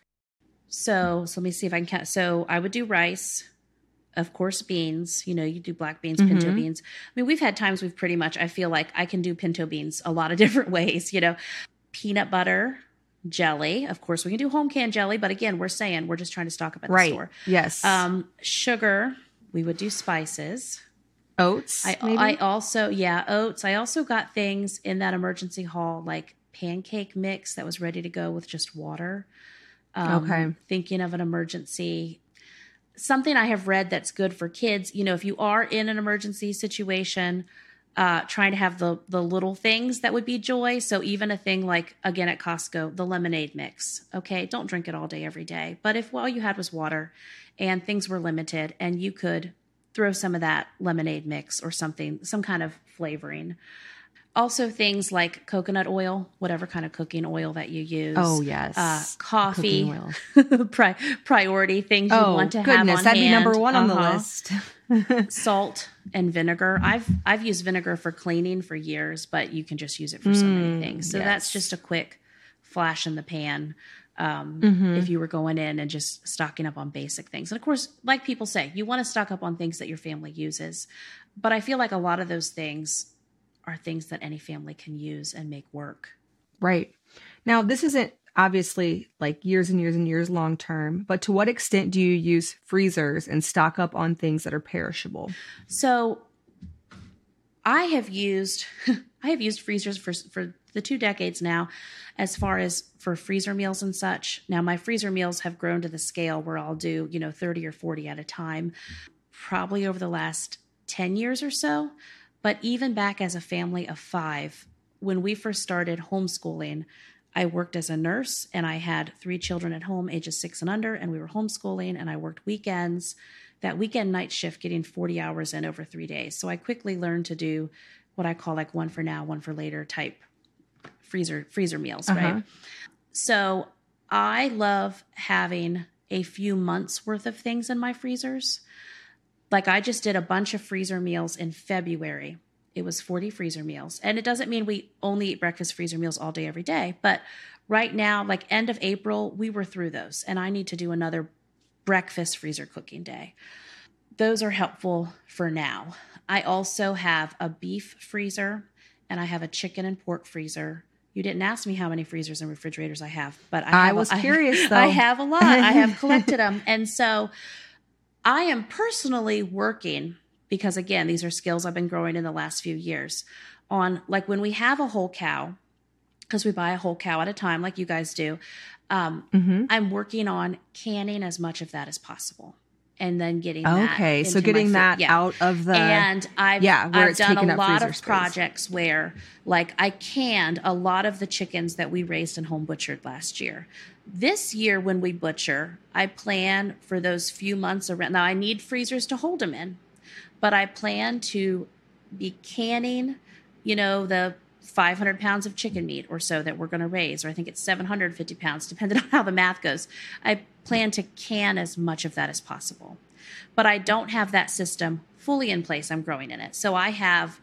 So, so let me see if I can count. So I would do rice, of course, beans. You know, you do black beans, pinto Mhm. beans. I mean, we've had times we've pretty much, I feel like I can do pinto beans a lot of different ways, you know, peanut butter, jelly. Of course, we can do home canned jelly, but again, we're saying we're just trying to stock up at Right. the store. Yes. Um, sugar, we would do spices. Oats, I, maybe? I also, yeah, oats. I also got things in that emergency haul, like pancake mix that was ready to go with just water. Um, Okay. Thinking of an emergency, something I have read that's good for kids. You know, if you are in an emergency situation, uh, trying to have the the little things that would be joy. So even a thing like, again, at Costco, the lemonade mix. Okay, don't drink it all day, every day. But if all you had was water and things were limited and you could throw some of that lemonade mix or something, some kind of flavoring. Also things like coconut oil, whatever kind of cooking oil that you use. Oh, yes. Uh, coffee, Cooking oil. Pri- priority things you Oh, want to have goodness. on That'd be hand. number one on the Uh-huh. list. Salt and vinegar. I've I've used vinegar for cleaning for years, but you can just use it for so many Mm, things. So yes. that's just a quick flash in the pan. Um, Mhm. If you were going in and just stocking up on basic things. And of course, like people say, you want to stock up on things that your family uses. But I feel like a lot of those things are things that any family can use and make work. Right. Now, this isn't obviously like years and years and years long term, but to what extent do you use freezers and stock up on things that are perishable? So I have used I have used freezers for for the two decades now, as far as for freezer meals and such. Now my freezer meals have grown to the scale where I'll do, you know, thirty or forty at a time, probably over the last ten years or so. But even back as a family of five, when we first started homeschooling, I worked as a nurse and I had three children at home, ages six and under, and we were homeschooling and I worked weekends. That weekend night shift, getting forty hours in over three days. So I quickly learned to do what I call like one for now, one for later type freezer freezer meals, Uh-huh. right? So I love having a few months worth of things in my freezers. Like I just did a bunch of freezer meals in February. It was forty freezer meals. And it doesn't mean we only eat breakfast freezer meals all day, every day. But right now, like end of April, we were through those. And I need to do another breakfast freezer cooking day. Those are helpful for now. I also have a beef freezer and I have a chicken and pork freezer. You didn't ask me how many freezers and refrigerators I have, but I, have I was a, curious I, though. I have a lot. I have collected them. And so I am personally working, because again, these are skills I've been growing in the last few years, on like when we have a whole cow, because we buy a whole cow at a time like you guys do, um, mm-hmm. I'm working on canning as much of that as possible. And then getting that. Okay, so getting that yeah. out of the and I've yeah, where I've it's done a lot of space. projects where like I canned a lot of the chickens that we raised and home butchered last year. This year when we butcher, I plan for those few months around. Now I need freezers to hold them in, but I plan to be canning, you know, the five hundred pounds of chicken meat or so that we're going to raise, or I think it's seven hundred fifty pounds, depending on how the math goes. I plan to can as much of that as possible. But I don't have that system fully in place. I'm growing in it. So I have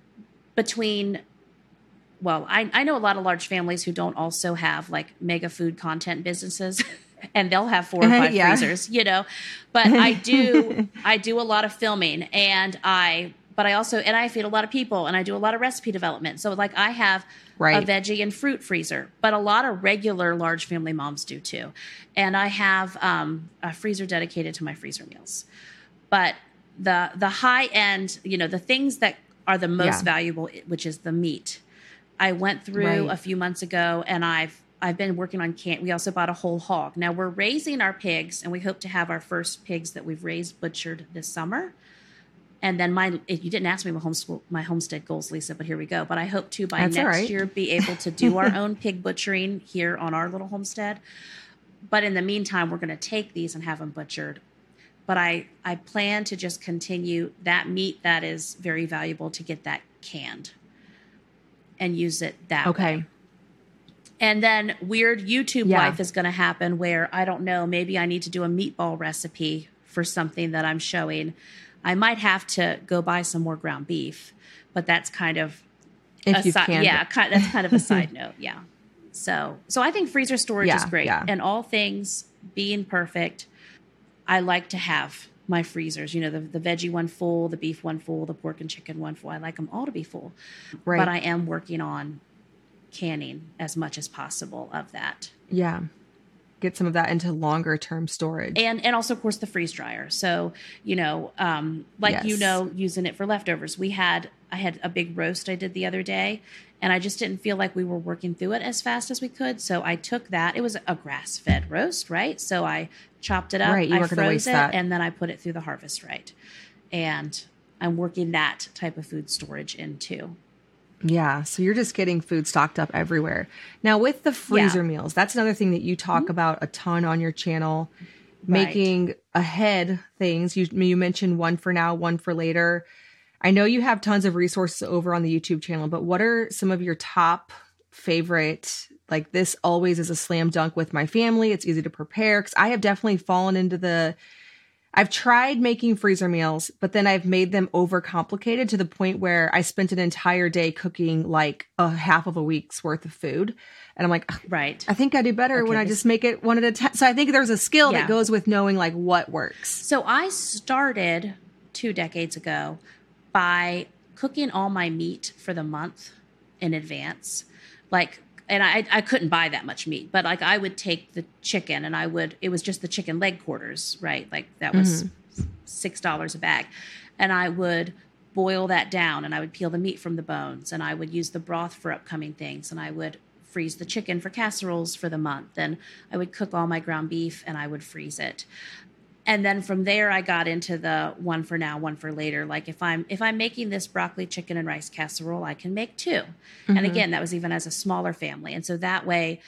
between, well, I, I know a lot of large families who don't also have like mega food content businesses. And they'll have four or five yeah. freezers, you know, but I do, I do a lot of filming and I, but I also, and I feed a lot of people and I do a lot of recipe development. So like I have right. a veggie and fruit freezer, but a lot of regular large family moms do too. And I have um, a freezer dedicated to my freezer meals. But the, the high end, you know, the things that are the most yeah. valuable, which is the meat, I went through right. a few months ago and I've, I've been working on can. We also bought a whole hog. Now we're raising our pigs and we hope to have our first pigs that we've raised butchered this summer. And then my, you didn't ask me my homeschool, my homestead goals, Lisa, but here we go. But I hope to by That's next right. year be able to do our own pig butchering here on our little homestead. But in the meantime, we're going to take these and have them butchered. But I, I plan to just continue that meat that is very valuable to get that canned and use it that okay. way. And then weird YouTube yeah. life is going to happen where, I don't know, maybe I need to do a meatball recipe for something that I'm showing. I might have to go buy some more ground beef, but that's kind of if a you si- can. yeah, kind, that's kind of a side note. Yeah. So, so I think freezer storage yeah, is great. Yeah. And all things being perfect, I like to have my freezers, you know, the, the veggie one full, the beef one full, the pork and chicken one full. I like them all to be full, right. But I am working on canning as much as possible of that. Yeah. Get some of that into longer term storage. And and also, of course, the freeze dryer. So, you know, um, like, yes. you know, using it for leftovers. We had, I had a big roast I did the other day, and I just didn't feel like we were working through it as fast as we could. So I took that. It was a grass fed roast, right? So I chopped it up, right, you I weren't gonna froze waste it, that. And then I put it through the harvest right. And I'm working that type of food storage in too. Yeah. So you're just getting food stocked up everywhere. Now with the freezer yeah. meals, that's another thing that you talk mm-hmm. about a ton on your channel, right. making ahead things. You, you mentioned one for now, one for later. I know you have tons of resources over on the YouTube channel, but what are some of your top favorite, like this always is a slam dunk with my family. It's easy to prepare. Cause I have definitely fallen into the, I've tried making freezer meals, but then I've made them overcomplicated to the point where I spent an entire day cooking like a half of a week's worth of food. And I'm like, right. I think I do better okay, when I just make it one at a time. So I think there's a skill yeah. that goes with knowing like what works. So I started two decades ago by cooking all my meat for the month in advance. Like, and I, I couldn't buy that much meat, but like I would take the chicken and I would, it was just the chicken leg quarters, right? Like that was mm-hmm. six dollars a bag. And I would boil that down and I would peel the meat from the bones and I would use the broth for upcoming things. And I would freeze the chicken for casseroles for the month. And I would cook all my ground beef and I would freeze it. And then from there, I got into the one for now, one for later. Like if I'm if I'm making this broccoli, chicken, and rice casserole, I can make two. Mm-hmm. And again, that was even as a smaller family. And so that way,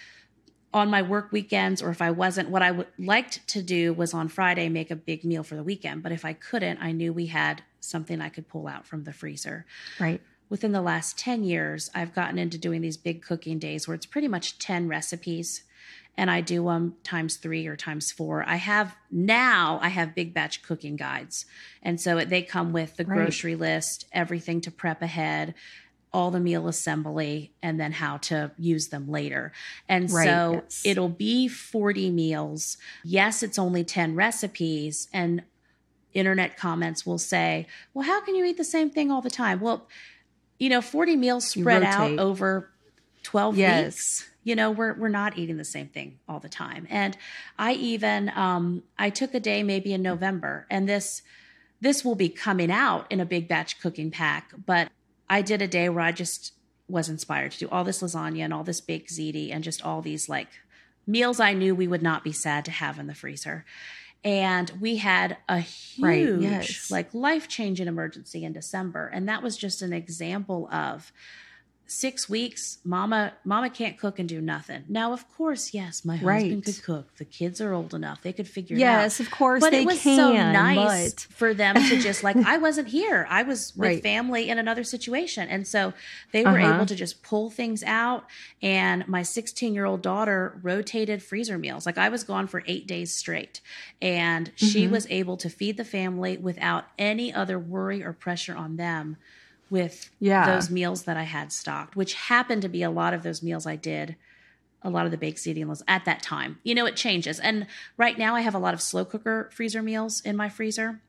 on my work weekends, or if I wasn't, what I w- liked to do was on Friday make a big meal for the weekend. But if I couldn't, I knew we had something I could pull out from the freezer. Right. Within the last ten years, I've gotten into doing these big cooking days where it's pretty much ten recipes. and I do them times three or times four. I have now I have big batch cooking guides. And so they come with the Right. grocery list, everything to prep ahead, all the meal assembly, and then how to use them later. And Right, so yes. it'll be forty meals. Yes, it's only ten recipes. And internet comments will say, well, how can you eat the same thing all the time? Well, you know, forty meals spread out rotate. over twelve Yes. weeks. You know, we're we're not eating the same thing all the time. And I even um, I took a day maybe in November, and this this will be coming out in a big batch cooking pack. But I did a day where I just was inspired to do all this lasagna and all this baked ziti and just all these like meals I knew we would not be sad to have in the freezer. And we had a huge, Right, yes. like life-changing emergency in December. And that was just an example of six weeks, mama, mama can't cook and do nothing. Now, of course, yes, my Right. husband could cook. The kids are old enough. They could figure it out. Yes, of course But they it was can, so nice but- for them to just like, I wasn't here. I was with Right. family in another situation. And so they were Uh-huh. able to just pull things out. And my sixteen year old daughter rotated freezer meals. Like I was gone for eight days straight. And she Mm-hmm. was able to feed the family without any other worry or pressure on them with Yeah. those meals that I had stocked, which happened to be a lot of those meals I did, a lot of the baked ziti meals at that time. You know, it changes. And right now I have a lot of slow cooker freezer meals in my freezer.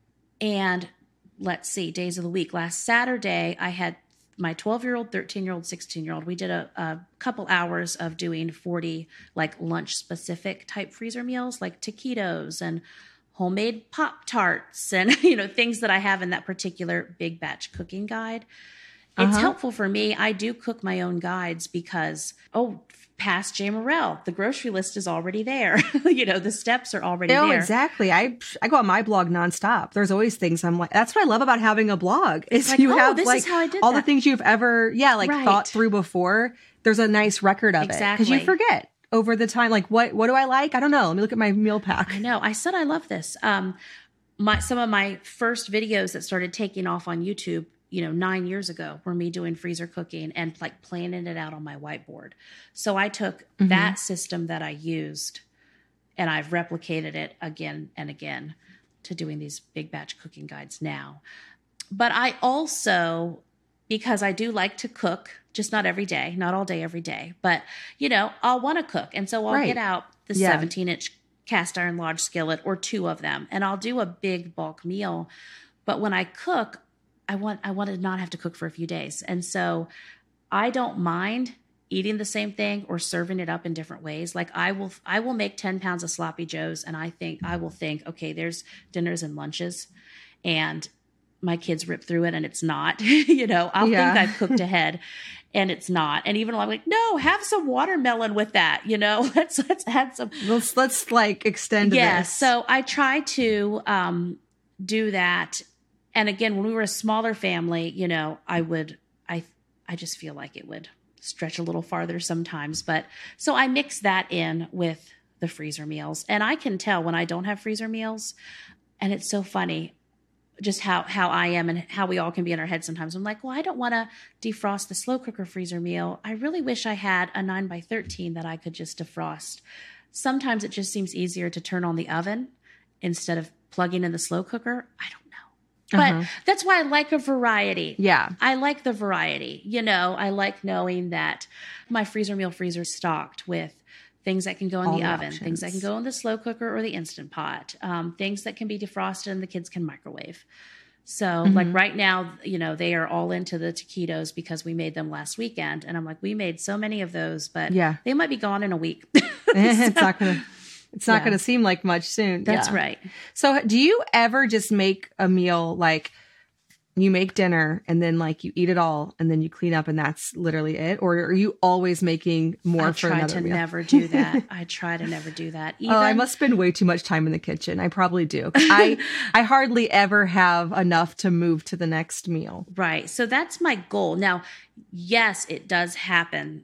And let's see, days of the week. Last Saturday, I had my twelve-year-old, thirteen-year-old, sixteen-year-old. We did a, a couple hours of doing forty like lunch-specific type freezer meals like taquitos and homemade Pop-Tarts and, you know, things that I have in that particular big batch cooking guide. It's Uh-huh. helpful for me. I do cook my own guides because, oh, past Jay Morrell, the grocery list is already there. You know, the steps are already Oh, there. exactly. I I go on my blog nonstop. There's always things I'm like, that's what I love about having a blog is like, you oh, have this is like how I did all the that. things you've ever, yeah, like Right. thought through before. There's a nice record of it. Because you Exactly. forget over the time, like what, what do I like? I don't know. Let me look at my meal pack. I know. I said I love this. Um, my some of my first videos that started taking off on YouTube, you know, nine years ago, were me doing freezer cooking and like planning it out on my whiteboard. So I took Mm-hmm. that system that I used, and I've replicated it again and again to doing these big batch cooking guides now. But I also, because I do like to cook, just not every day, not all day, every day, but you know, I'll want to cook. And so I'll Right. get out the Yeah. seventeen inch cast iron large skillet or two of them, and I'll do a big bulk meal. But when I cook, I want, I want to not have to cook for a few days. And so I don't mind eating the same thing or serving it up in different ways. Like I will, I will make ten pounds of sloppy joes, and I think I will think, okay, there's dinners and lunches, and my kids rip through it and it's not, you know, I'll Yeah. think I've cooked ahead and it's not. And even though I'm like, no, have some watermelon with that, you know, let's, let's add some. Let's, let's like extend Yeah. this. So I try to um, do that. And again, when we were a smaller family, you know, I would, I, I just feel like it would stretch a little farther sometimes. But so I mix that in with the freezer meals. And I can tell when I don't have freezer meals, and it's so funny just how, how I am and how we all can be in our heads sometimes. I'm like, well, I don't want to defrost the slow cooker freezer meal. I really wish I had a nine by thirteen that I could just defrost. Sometimes it just seems easier to turn on the oven instead of plugging in the slow cooker. I don't know. But Uh-huh. that's why I like a variety. Yeah. I like the variety. You know, I like knowing that my freezer meal freezer is stocked with things that can go in All the, the oven, options. things that can go in the slow cooker or the Instant Pot, um, things that can be defrosted and the kids can microwave. So Mm-hmm. like right now, you know, they are all into the taquitos because we made them last weekend. And I'm like, we made so many of those, but Yeah. they might be gone in a week. it's not gonna, it's not Yeah. gonna seem like much soon. That's Yeah. right. So do you ever just make a meal like you make dinner and then like you eat it all and then you clean up and that's literally it? Or are you always making more I for try another to meal? never do that. I try to never do that. Even, Oh, I must spend way too much time in the kitchen. I probably do. I I hardly ever have enough to move to the next meal. Right. So that's my goal. Now, yes, it does happen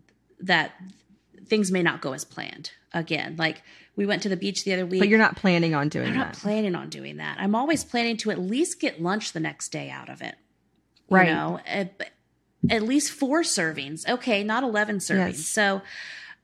that things may not go as planned. Again, like we went to the beach the other week. But you're not planning on doing I'm not that. planning on doing that. I'm always planning to at least get lunch the next day out of it. You Right. know, at, at least four servings. Okay, not eleven servings. Yes. So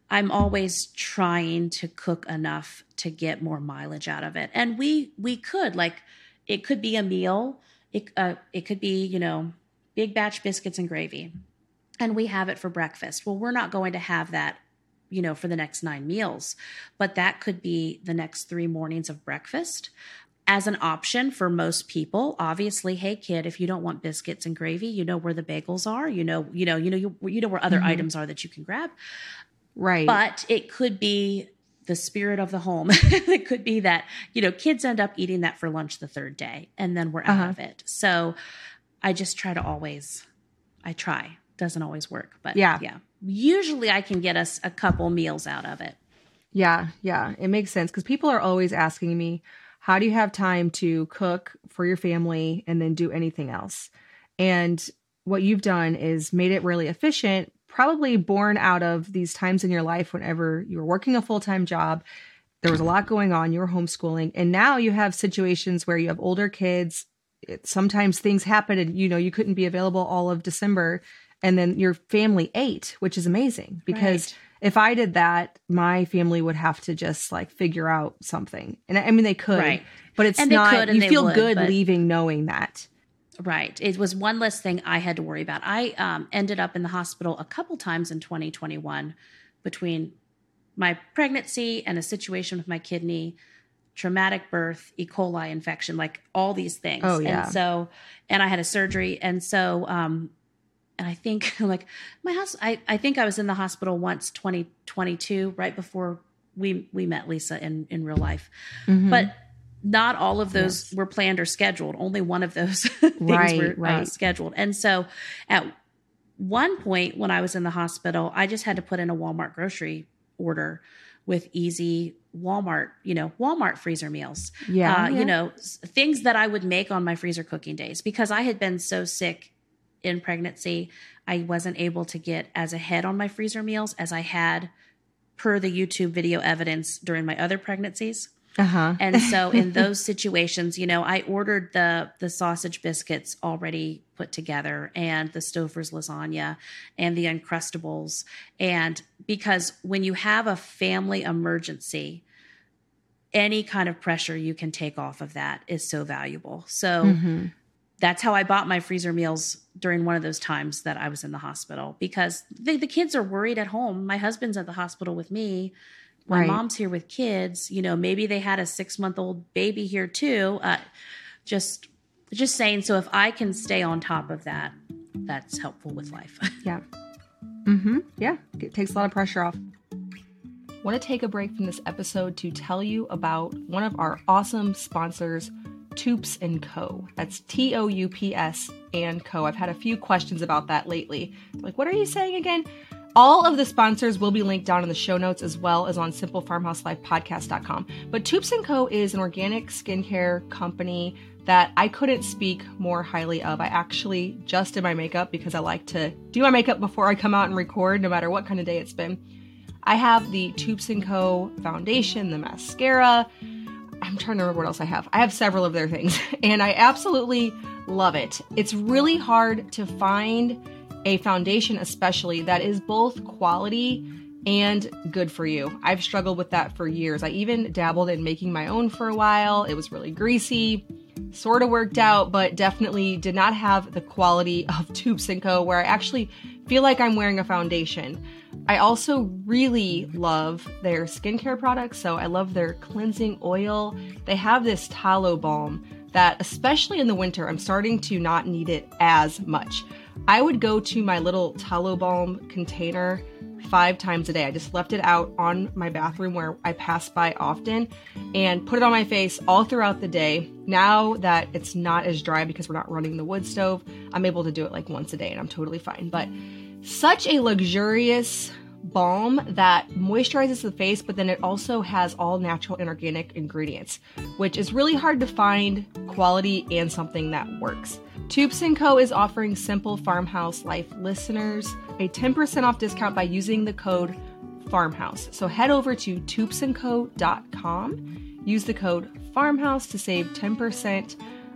I'm always trying to cook enough to get more mileage out of it. And we we could, like, it could be a meal. It uh, it could be, you know, big batch biscuits and gravy. And we have it for breakfast. Well, we're not going to have that, you know, for the next nine meals. But that could be the next three mornings of breakfast as an option for most people. Obviously, hey kid, if you don't want biscuits and gravy, you know where the bagels are. You know, you know, you know, you, you know where other mm-hmm. items are that you can grab. Right. But it could be the spirit of the home. It could be that, you know, kids end up eating that for lunch the third day and then we're out uh-huh. of it. So I just try to always, I try. Doesn't always work, but yeah. yeah. Usually I can get us a couple meals out of it. Yeah. Yeah. It makes sense because people are always asking me, how do you have time to cook for your family and then do anything else? And what you've done is made it really efficient, probably born out of these times in your life whenever you were working a full-time job. There was a lot going on. You were homeschooling. And now you have situations where you have older kids. It, sometimes things happen and, you know, you couldn't be available all of December. And then your family ate, which is amazing because right. if I did that, my family would have to just like figure out something. And I mean, they could, right. but it's and not, you feel would, good but... leaving knowing that. Right. It was one less thing I had to worry about. I um, ended up in the hospital a couple times in twenty twenty-one between my pregnancy and a situation with my kidney, traumatic birth, E. coli infection, like all these things. Oh, yeah. And so, and I had a surgery. And so, um, and I think like my house, I, I think I was in the hospital once, twenty twenty-two, right before we, we met Lisa in, in real life. Mm-hmm. But not all of those yes. were planned or scheduled. Only one of those things right, were right. Uh, scheduled. And so at one point when I was in the hospital, I just had to put in a Walmart grocery order with easy Walmart, you know, Walmart freezer meals. Yeah, uh, yeah. You know, things that I would make on my freezer cooking days because I had been so sick in pregnancy. I wasn't able to get as ahead on my freezer meals as I had per the YouTube video evidence during my other pregnancies. Uh-huh. And so in those situations, you know, I ordered the the sausage biscuits already put together and the Stouffer's lasagna and the Uncrustables. And because when you have a family emergency, any kind of pressure you can take off of that is so valuable. So mm-hmm. that's how I bought my freezer meals during one of those times that I was in the hospital because the, the kids are worried at home. My husband's at the hospital with me. My right. mom's here with kids, you know, maybe they had a six month old baby here too. Uh, just, just saying. So if I can stay on top of that, that's helpful with life. Yeah. Mm-hmm. Yeah. It takes a lot of pressure off. I want to take a break from this episode to tell you about one of our awesome sponsors, Toups and Co. That's T O U P S and Co. I've had a few questions about that lately. Like, what are you saying again? All of the sponsors will be linked down in the show notes as well as on simple farmhouse life podcast dot com. But Toups and Co. is an organic skincare company that I couldn't speak more highly of. I actually just did my makeup because I like to do my makeup before I come out and record, no matter what kind of day it's been. I have the Toups and Co. foundation, the mascara. I'm trying to remember what else I have. I have several of their things, and I absolutely love it. It's really hard to find a foundation especially that is both quality and good for you. I've struggled with that for years. I even dabbled in making my own for a while. It was really greasy, sort of worked out, but definitely did not have the quality of Toups and Co. where I actually feel like I'm wearing a foundation. I also really love their skincare products. So I love their cleansing oil. They have this tallow balm that, especially in the winter, I'm starting to not need it as much. I would go to my little tallow balm container five times a day. I just left it out on my bathroom where I pass by often and put it on my face all throughout the day. Now that it's not as dry because we're not running the wood stove, I'm able to do it like once a day and I'm totally fine. But such a luxurious balm that moisturizes the face, but then it also has all natural and organic ingredients, which is really hard to find quality and something that works. Toups and Co. is offering Simple Farmhouse Life listeners a ten percent off discount by using the code FARMHOUSE. So head over to toups and co dot com, use the code FARMHOUSE to save ten percent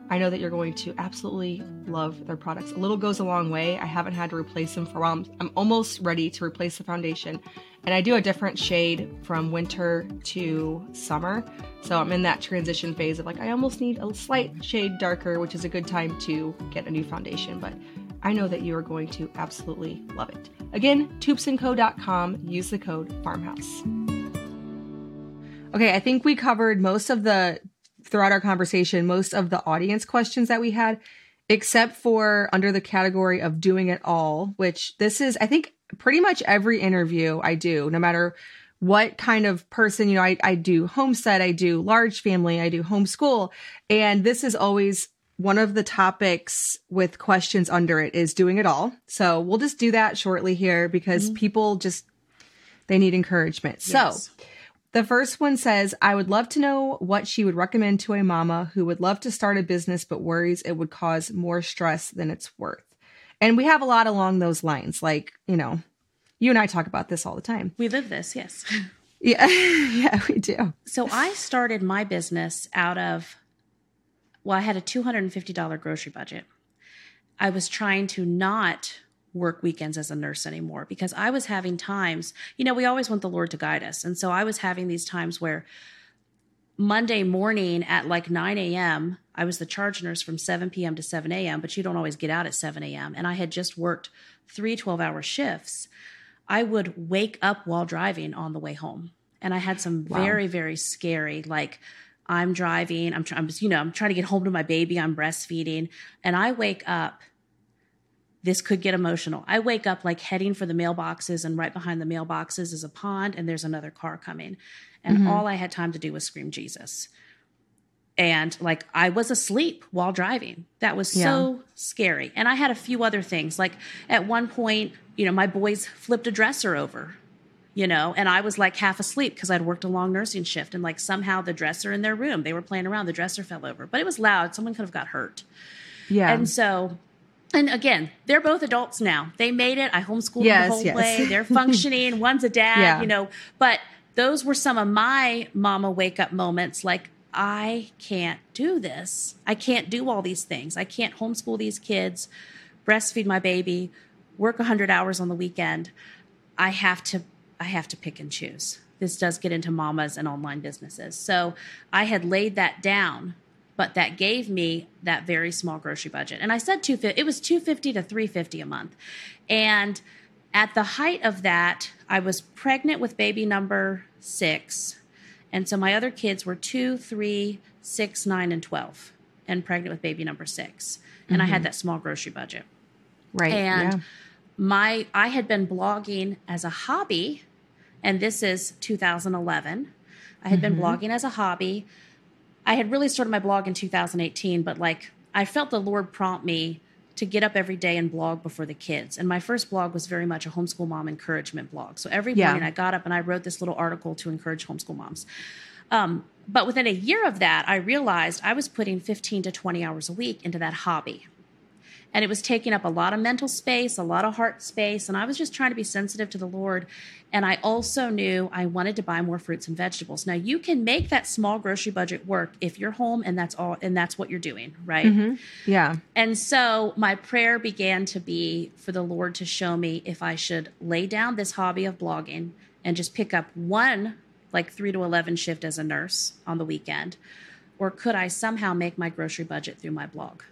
I know that you're going to absolutely love their products. A little goes a long way. I haven't had to replace them for a while. I'm, I'm almost ready to replace the foundation. And I do a different shade from winter to summer. So I'm in that transition phase of like, I almost need a slight shade darker, which is a good time to get a new foundation. But I know that you are going to absolutely love it. Again, toups and co dot com. Use the code FARMHOUSE. Okay, I think we covered most of the, throughout our conversation, most of the audience questions that we had, except for under the category of doing it all, which this is, I think, pretty much every interview I do, no matter what kind of person, you know, I, I do homestead, I do large family, I do homeschool. And this is always one of the topics with questions under it is doing it all. So we'll just do that shortly here because mm-hmm. people just, they need encouragement. Yes. So the first one says, I would love to know what she would recommend to a mama who would love to start a business but worries it would cause more stress than it's worth. And we have a lot along those lines. Like, you know, you and I talk about this all the time. We live this, yes. Yeah, yeah, we do. So I started my business out of, well, I had a two hundred fifty dollars grocery budget. I was trying to not work weekends as a nurse anymore because I was having times, you know, we always want the Lord to guide us. And so I was having these times where Monday morning at like nine a.m., I was the charge nurse from seven p.m. to seven a.m., but you don't always get out at seven a.m. And I had just worked three twelve-hour shifts. I would wake up while driving on the way home. And I had some wow. very, very scary, like I'm driving, I'm trying, you know, I'm trying to get home to my baby, I'm breastfeeding. And I wake up, this could get emotional. I wake up like heading for the mailboxes, and right behind the mailboxes is a pond and there's another car coming. And mm-hmm. all I had time to do was scream Jesus. And like I was asleep while driving. That was yeah. so scary. And I had a few other things. Like at one point, you know, my boys flipped a dresser over, you know, and I was like half asleep because I'd worked a long nursing shift. And like somehow the dresser in their room, they were playing around, the dresser fell over. But it was loud. Someone could have got hurt. Yeah. And so... And again, they're both adults now. They made it. I homeschooled yes, the whole yes. way. They're functioning. One's a dad, yeah. you know. But those were some of my mama wake up moments. Like, I can't do this. I can't do all these things. I can't homeschool these kids, breastfeed my baby, work one hundred hours on the weekend. I have to. I have to pick and choose. This does get into mamas and online businesses. So I had laid that down. But that gave me that very small grocery budget. And I said two fifty, it was two fifty to three fifty a month. And at the height of that, I was pregnant with baby number six. And so my other kids were two, three, six, nine, and twelve, and pregnant with baby number six. And mm-hmm. I had that small grocery budget. Right. And yeah. my I had been blogging as a hobby, and this is two thousand eleven. I had mm-hmm. been blogging as a hobby. I had really started my blog in two thousand eighteen, but like I felt the Lord prompt me to get up every day and blog before the kids. And my first blog was very much a homeschool mom encouragement blog. So every yeah. morning I got up and I wrote this little article to encourage homeschool moms. Um, but within a year of that, I realized I was putting fifteen to twenty hours a week into that hobby. And it was taking up a lot of mental space, a lot of heart space. And I was just trying to be sensitive to the Lord. And I also knew I wanted to buy more fruits and vegetables. Now, you can make that small grocery budget work if you're home and that's all, and that's what you're doing, right? Mm-hmm. Yeah. And so my prayer began to be for the Lord to show me if I should lay down this hobby of blogging and just pick up one like three to eleven shift as a nurse on the weekend, or could I somehow make my grocery budget through my blog?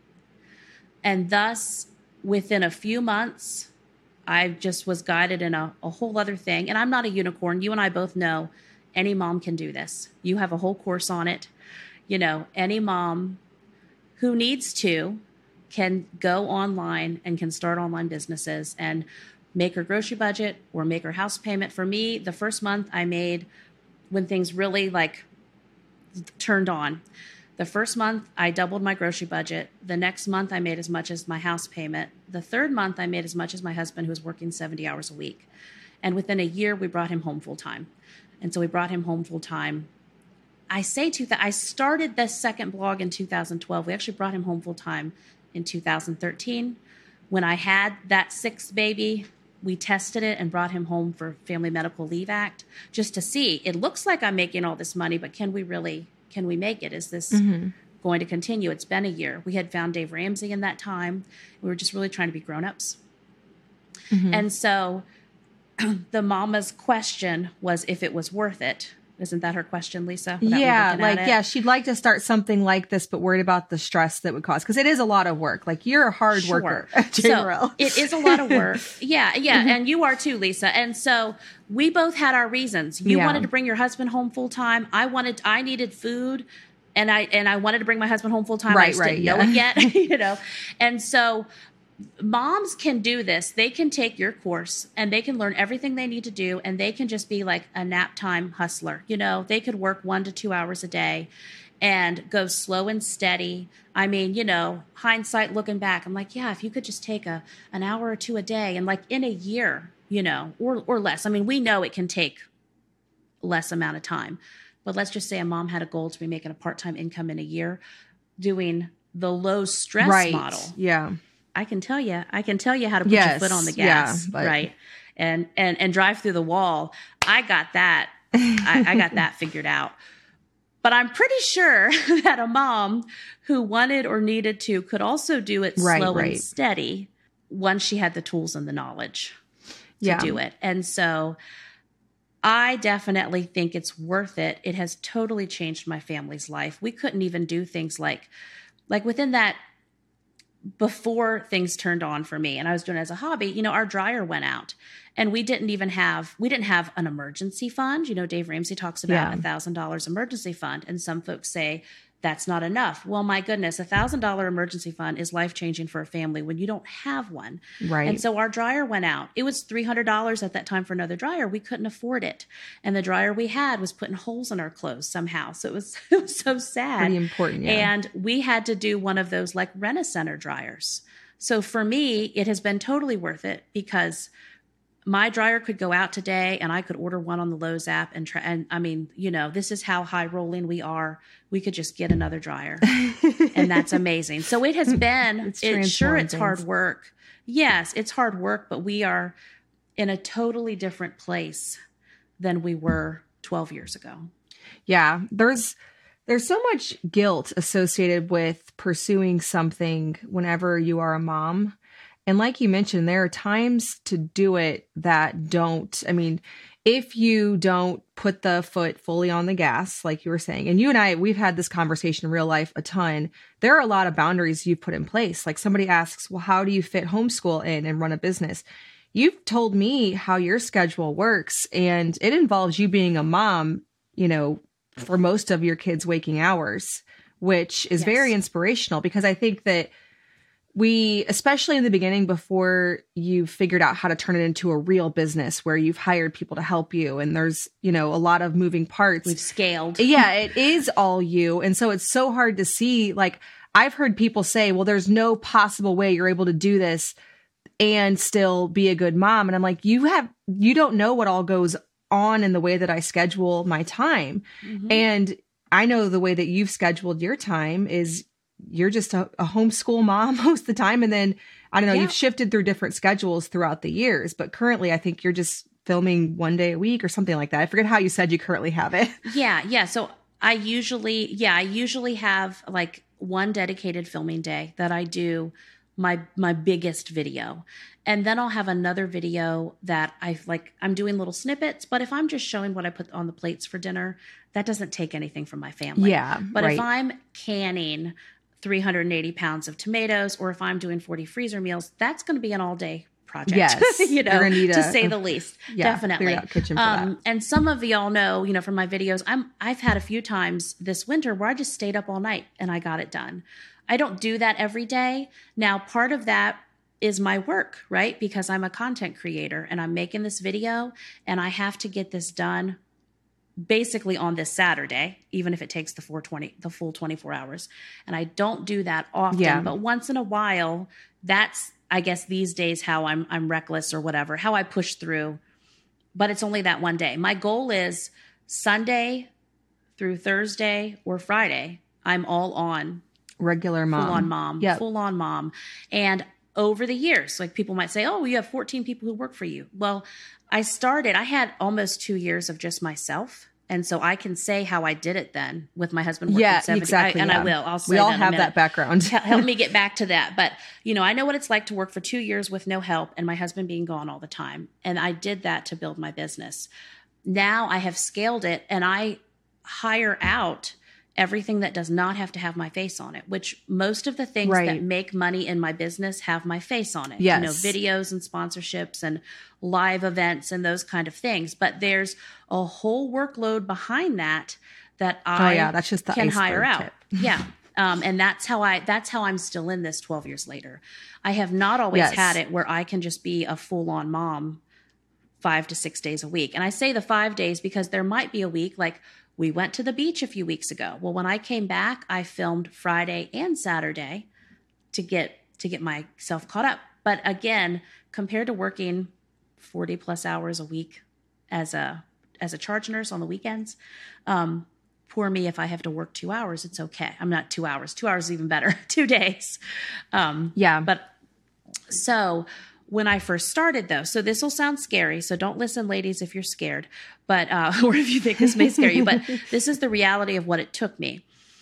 And thus, within a few months, I just was guided in a, a whole other thing. And I'm not a unicorn. You and I both know any mom can do this. You have a whole course on it. You know, any mom who needs to can go online and can start online businesses and make her grocery budget or make her house payment. For me, the first month I made, when things really like turned on, the first month, I doubled my grocery budget. The next month, I made as much as my house payment. The third month, I made as much as my husband, who was working seventy hours a week. And within a year, we brought him home full time. And so we brought him home full time. I say two th- I started this second blog in two thousand twelve. We actually brought him home full time in two thousand thirteen. When I had that sixth baby, we tested it and brought him home for Family Medical Leave Act just to see. It looks like I'm making all this money, but can we really... Can we make it? Is this mm-hmm. going to continue. It's been a year. We had found Dave Ramsey in that time. We were just really trying to be grown-ups. Mm-hmm. And so the mama's question was if it was worth it. Isn't that her question, Lisa? Yeah, like, yeah, she'd like to start something like this, but worried about the stress that would cause. Because it is a lot of work. Like, you're a hard sure. worker. So it is a lot of work. Yeah, yeah. Mm-hmm. And you are too, Lisa. And so we both had our reasons. You yeah. wanted to bring your husband home full time. I wanted, I needed food. And I, and I wanted to bring my husband home full time. Right, I just right, didn't yeah. know it yet, you know? And so moms can do this. They can take your course and they can learn everything they need to do. And they can just be like a nap time hustler. You know, they could work one to two hours a day and go slow and steady. I mean, you know, hindsight looking back, I'm like, yeah, if you could just take a, an hour or two a day and like in a year, you know, or, or less. I mean, we know it can take less amount of time, but let's just say a mom had a goal to be making a part-time income in a year doing the low stress right. model. Yeah. I can tell you, I can tell you how to put yes, your foot on the gas, yeah, but... right? And, and, and drive through the wall. I got that. I, I got that figured out. But I'm pretty sure that a mom who wanted or needed to could also do it right, slow right. and steady once she had the tools and the knowledge to yeah. do it. And so I definitely think it's worth it. It has totally changed my family's life. We couldn't even do things like, like within that, before things turned on for me and I was doing it as a hobby, you know, our dryer went out and we didn't even have, we didn't have an emergency fund. You know, Dave Ramsey talks about a yeah. thousand dollars emergency fund. And some folks say that's not enough. Well, my goodness, a thousand dollar emergency fund is life-changing for a family when you don't have one. Right. And so our dryer went out. It was three hundred dollars at that time for another dryer. We couldn't afford it. And the dryer we had was putting holes in our clothes somehow. So it was, it was so sad. Pretty important. Yeah. And we had to do one of those like Rent-A-Center dryers. So for me, it has been totally worth it because my dryer could go out today and I could order one on the Lowe's app and try. And I mean, you know, this is how high rolling we are. We could just get another dryer and that's amazing. So it has been, it's it, sure, it's things. hard work. Yes, it's hard work, but we are in a totally different place than we were twelve years ago. Yeah. There's, there's so much guilt associated with pursuing something whenever you are a mom. And like you mentioned, there are times to do it that don't, I mean, if you don't put the foot fully on the gas, like you were saying, and you and I, we've had this conversation in real life a ton. There are a lot of boundaries you've put in place. Like somebody asks, well, how do you fit homeschool in and run a business? You've told me how your schedule works and it involves you being a mom, you know, for most of your kids' waking hours, which is yes. very inspirational because I think that we, especially in the beginning, before you've figured out how to turn it into a real business where you've hired people to help you and there's, you know, a lot of moving parts. We've scaled. Yeah, it is all you. And so it's so hard to see. Like I've heard people say, well, there's no possible way you're able to do this and still be a good mom. And I'm like, you have, you don't know what all goes on in the way that I schedule my time. Mm-hmm. And I know the way that you've scheduled your time is you're just a, a homeschool mom most of the time. And then, I don't know, yeah. you've shifted through different schedules throughout the years, but currently I think you're just filming one day a week or something like that. I forget how you said you currently have it. Yeah. Yeah. So I usually, yeah, I usually have like one dedicated filming day that I do my, my biggest video. And then I'll have another video that I like, I'm doing little snippets, but if I'm just showing what I put on the plates for dinner, that doesn't take anything from my family. Yeah. But right. if I'm canning three hundred eighty pounds of tomatoes, or if I'm doing forty freezer meals, that's going to be an all day project, yes. you know, to a, say the least. Yeah, definitely. Kitchen for um, that. And some of y'all know, you know, from my videos, I'm, I've had a few times this winter where I just stayed up all night and I got it done. I don't do that every day. Now, part of that is my work, right? Because I'm a content creator and I'm making this video and I have to get this done basically on this Saturday, even if it takes the four twenty, the full twenty-four hours. And I don't do that often, yeah. but once in a while, that's, I guess these days how I'm, I'm reckless or whatever, how I push through, but it's only that one day. My goal is Sunday through Thursday or Friday. I'm all on regular mom, full on mom, yep. full on mom. And over the years, like people might say, oh, you have fourteen people who work for you. Well, I started, I had almost two years of just myself. And so I can say how I did it then with my husband working Yeah, seventy, exactly. I, and yeah. I will. I'll say we all that in a have minute. that background. Help me get back to that. But, you know, I know what it's like to work for two years with no help and my husband being gone all the time. And I did that to build my business. Now I have scaled it and I hire out everything that does not have to have my face on it, which most of the things Right. that make money in my business have my face on it. Yes. You know, videos and sponsorships and live events and those kind of things. But there's a whole workload behind that that I oh yeah, that's just the can hire out. tip. Yeah. Um, and that's how I, that's how I'm still in this twelve years later. I have not always Yes. had it where I can just be a full on mom five to six days a week. And I say the five days because there might be a week like we went to the beach a few weeks ago. Well, when I came back, I filmed Friday and Saturday to get, to get myself caught up. But again, compared to working forty plus hours a week as a, as a charge nurse on the weekends, um, poor me, if I have to work two hours, it's okay. I'm not two hours. Two hours is even better. Two days. Um, Yeah. But so when I first started, though, so this will sound scary. So don't listen, ladies, if you're scared, but uh, or if you think this may scare you. But this is the reality of what it took me.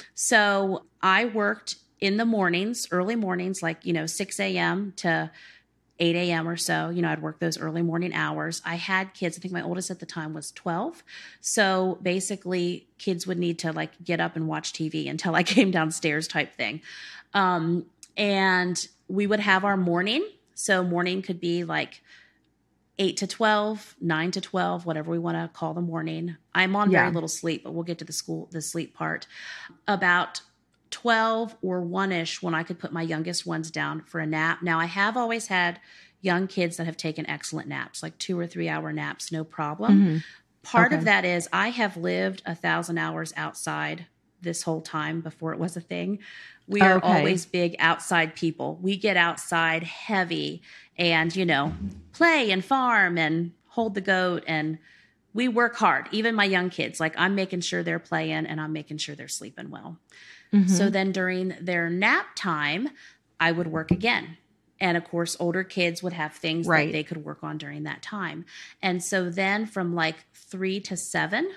So I worked in the mornings, early mornings, like, you know, six a.m. to eight a.m. or so. You know, I'd work those early morning hours. I had kids. I think my oldest at the time was twelve. So basically, kids would need to like get up and watch T V until I came downstairs type thing. Um, and we would have our morning. So morning could be like eight to twelve, nine to twelve, whatever we want to call the morning. I'm on Yeah. very little sleep, but we'll get to the school, the sleep part. About twelve or one-ish when I could put my youngest ones down for a nap. Now, I have always had young kids that have taken excellent naps, like two or three hour naps, no problem. Mm-hmm. Part Okay. of that is I have lived a thousand hours outside this whole time before it was a thing. We are Okay. always big outside people. We get outside heavy and, you know, play and farm and hold the goat, and we work hard. Even my young kids, like I'm making sure they're playing and I'm making sure they're sleeping well. Mm-hmm. So then during their nap time, I would work again. And of course, older kids would have things Right. that they could work on during that time. And so then from like three to seven,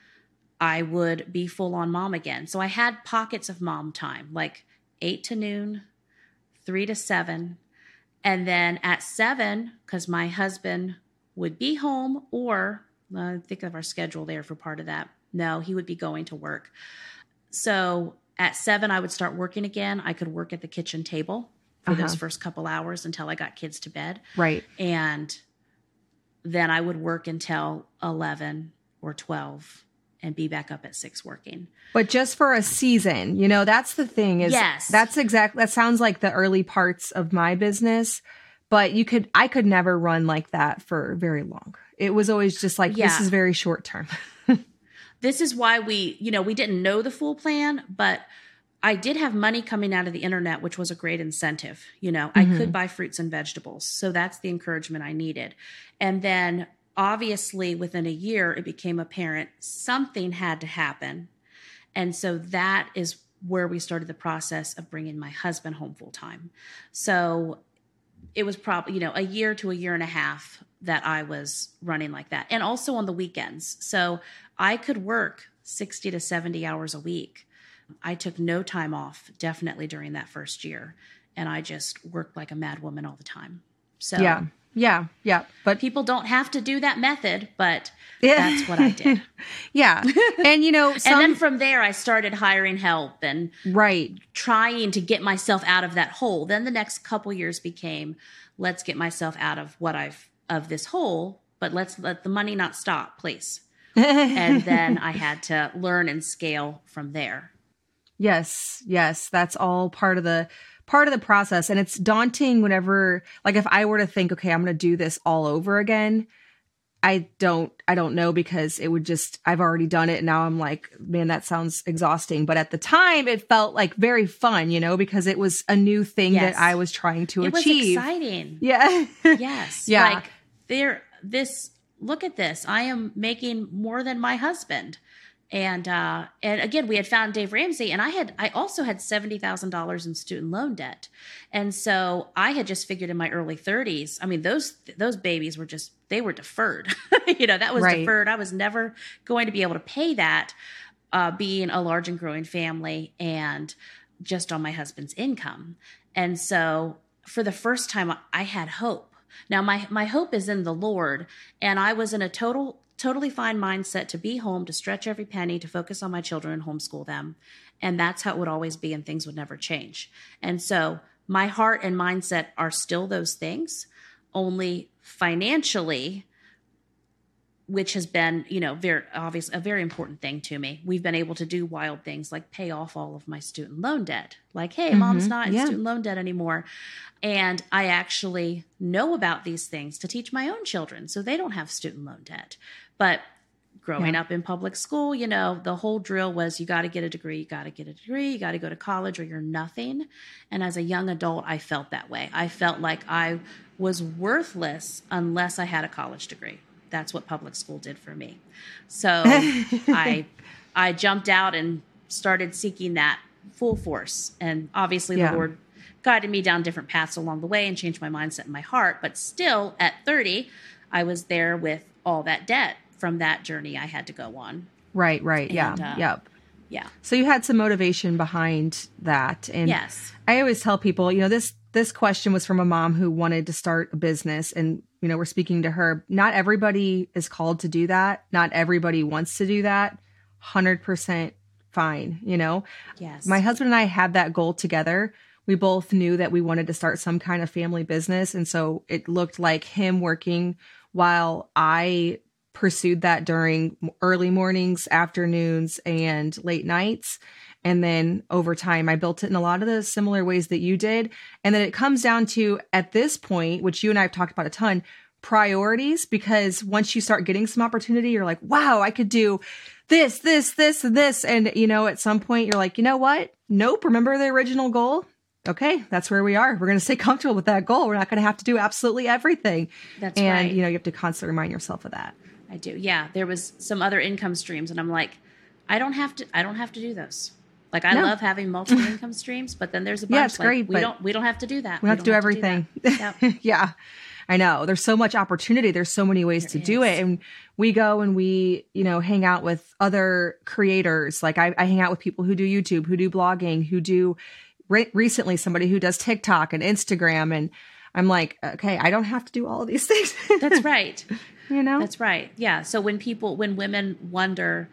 I would be full on mom again. So I had pockets of mom time, like eight to noon, three to seven. And then at seven, because my husband would be home, or uh, think of our schedule there for part of that. No, he would be going to work. So at seven, I would start working again. I could work at the kitchen table for Uh-huh. those first couple hours until I got kids to bed. Right. And then I would work until eleven or twelve and be back up at six working. But just for a season, you know, that's the thing is Yes. that's exact. That sounds like the early parts of my business, but you could, I could never run like that for very long. It was always just like, Yeah. this is very short term. This is why we, you know, we didn't know the full plan, but I did have money coming out of the internet, which was a great incentive. You know, I Mhm. could buy fruits and vegetables. So that's the encouragement I needed. And then obviously within a year, it became apparent something had to happen. And so that is where we started the process of bringing my husband home full time. So it was probably, you know, a year to a year and a half that I was running like that. And also on the weekends. So I could work sixty to seventy hours a week. I took no time off, definitely during that first year. And I just worked like a mad woman all the time. So Yeah. Yeah. Yeah. But people don't have to do that method, but Yeah. that's what I did. yeah. And you know, some, and then from there, I started hiring help and right. trying to get myself out of that hole. Then the next couple years became, let's get myself out of what I've, of this hole, but let's let the money not stop, please. And then I had to learn and scale from there. Yes, yes, that's all part of the part of the process, and it's daunting whenever, like, if I were to think, okay, I'm going to do this all over again, I don't, I don't know, because it would just, I've already done it, and now I'm like, man, that sounds exhausting. But at the time, it felt like very fun, you know, because it was a new thing Yes. that I was trying to It achieve. was exciting. Yeah, Yes. Yeah. Like there, this, look at this. I am making more than my husband. And, uh, and again, we had found Dave Ramsey, and I had, I also had seventy thousand dollars in student loan debt. And so I had just figured in my early thirties, I mean, those, those babies were just, they were deferred, you know, that was Right. deferred. I was never going to be able to pay that, uh, being a large and growing family and just on my husband's income. And so for the first time I had hope. Now my, my hope is in the Lord, and I was in a total totally fine mindset to be home, to stretch every penny, to focus on my children and homeschool them. And that's how it would always be, and things would never change. And so my heart and mindset are still those things, only financially, which has been, you know, very obvious, a very important thing to me. We've been able to do wild things like pay off all of my student loan debt. Like, hey, mm-hmm. mom's not in yeah. student loan debt anymore. And I actually know about these things to teach my own children so they don't have student loan debt. But growing yeah. up in public school, you know, the whole drill was you got to get a degree, you got to get a degree, you got to go to college or you're nothing. And as a young adult, I felt that way. I felt like I was worthless unless I had a college degree. That's what public school did for me. So I I jumped out and started seeking that full force. And obviously yeah. the Lord guided me down different paths along the way and changed my mindset and my heart. But still at thirty, I was there with all that debt from that journey I had to go on. Right, right. And, yeah. Uh, yep. Yeah. So you had some motivation behind that. And yes. I always tell people, you know, this this question was from a mom who wanted to start a business, and, you know, we're speaking to her. Not everybody is called to do that. Not everybody wants to do that. one hundred percent fine. You know, yes. My husband and I had that goal together. We both knew that we wanted to start some kind of family business. And so it looked like him working while I pursued that during early mornings, afternoons, and late nights. And then over time, I built it in a lot of the similar ways that you did. And then it comes down to, at this point, which you and I have talked about a ton, priorities, because once you start getting some opportunity, you're like, wow, I could do this, this, this, and this. And, you know, at some point you're like, you know what? Nope. Remember the original goal? Okay, that's where we are. We're going to stay comfortable with that goal. We're not going to have to do absolutely everything. That's and, right. And, you know, you have to constantly remind yourself of that. I do. Yeah. There was some other income streams, and I'm like, I don't have to, I don't have to do those. Like, I no. love having multiple income streams, but then there's a bunch. Yeah, it's like, great, we but don't, we don't have to do that. We don't have to do everything. To do yep. Yeah. I know. There's so much opportunity. There's so many ways there to is. do it. And we go and we, you know, hang out with other creators. Like I, I hang out with people who do YouTube, who do blogging, who do re- recently somebody who does TikTok and Instagram. And I'm like, okay, I don't have to do all of these things. That's right. You know, that's right. Yeah. So when people, when women wonder,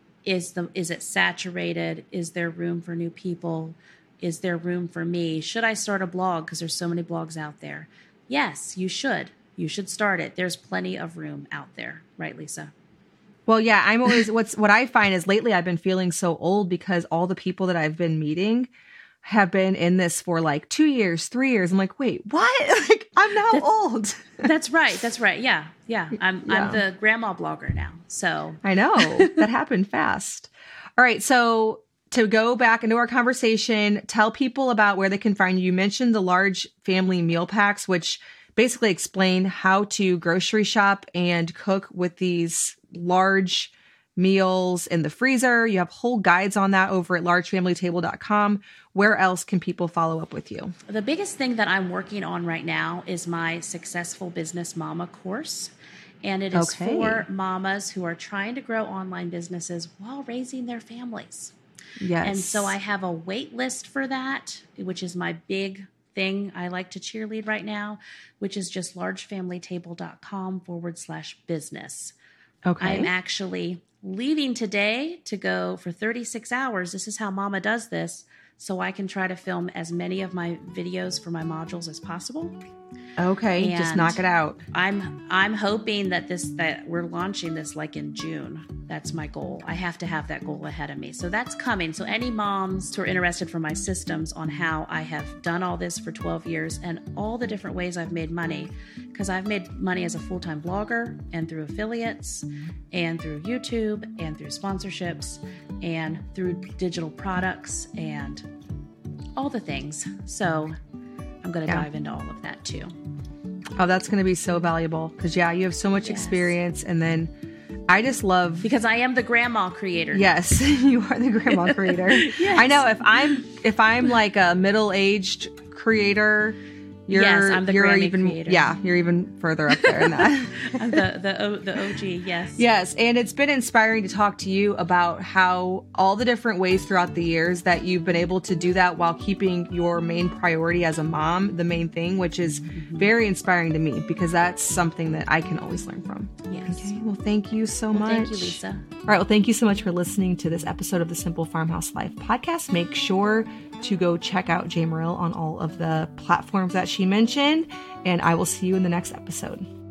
is the, is it saturated? Is there room for new people? Is there room for me? Should I start a blog? Because there's so many blogs out there. Yes, you should. You should start it. There's plenty of room out there. Right, Lisa? Well, yeah, I'm always, what's, what I find is lately I've been feeling so old because all the people that I've been meeting have been in this for like two years, three years. I'm like, wait, what? Like, I'm now that's, old. That's right. That's right. Yeah. Yeah. I'm, yeah. I'm the grandma blogger now. So I know that happened fast. All right. So to go back into our conversation, tell people about where they can find you. You mentioned the large family meal packs, which basically explain how to grocery shop and cook with these large meals in the freezer. You have whole guides on that over at large family table dot com. Where else can people follow up with you? The biggest thing that I'm working on right now is my Successful Business Mama course. And it is okay. for mamas who are trying to grow online businesses while raising their families. Yes. And so I have a wait list for that, which is my big thing I like to cheerlead right now, which is just large family table dot com forward slash business. Okay. I'm actually leaving today to go for thirty-six hours. This is how Mama does this. So I can try to film as many of my videos for my modules as possible. Okay, and just knock it out. I'm I'm hoping that this that we're launching this like in June. That's my goal. I have to have that goal ahead of me. So that's coming. So any moms who are interested for my systems on how I have done all this for twelve years and all the different ways I've made money, because I've made money as a full-time blogger and through affiliates and through YouTube and through sponsorships and through digital products and all the things. So I'm going to yeah. dive into all of that too. Oh, that's going to be so valuable because, yeah, you have so much Yes. experience. And then I just love because I am the grandma creator. Yes, you are the grandma creator. Yes. I know if I'm if I'm like a middle-aged creator, you're yes, I'm the you're Grammy even creator. Yeah, you're even further up there in that. I'm the the o, the O G, yes. Yes, and it's been inspiring to talk to you about how all the different ways throughout the years that you've been able to do that while keeping your main priority as a mom, the main thing, which is mm-hmm. very inspiring to me because that's something that I can always learn from. Yes. Okay, well, thank you so well, much. Thank you, Lisa. All right, well, thank you so much for listening to this episode of the Simple Farmhouse Life podcast. Make sure to go check out Jay Murrill on all of the platforms that she mentioned, and I will see you in the next episode.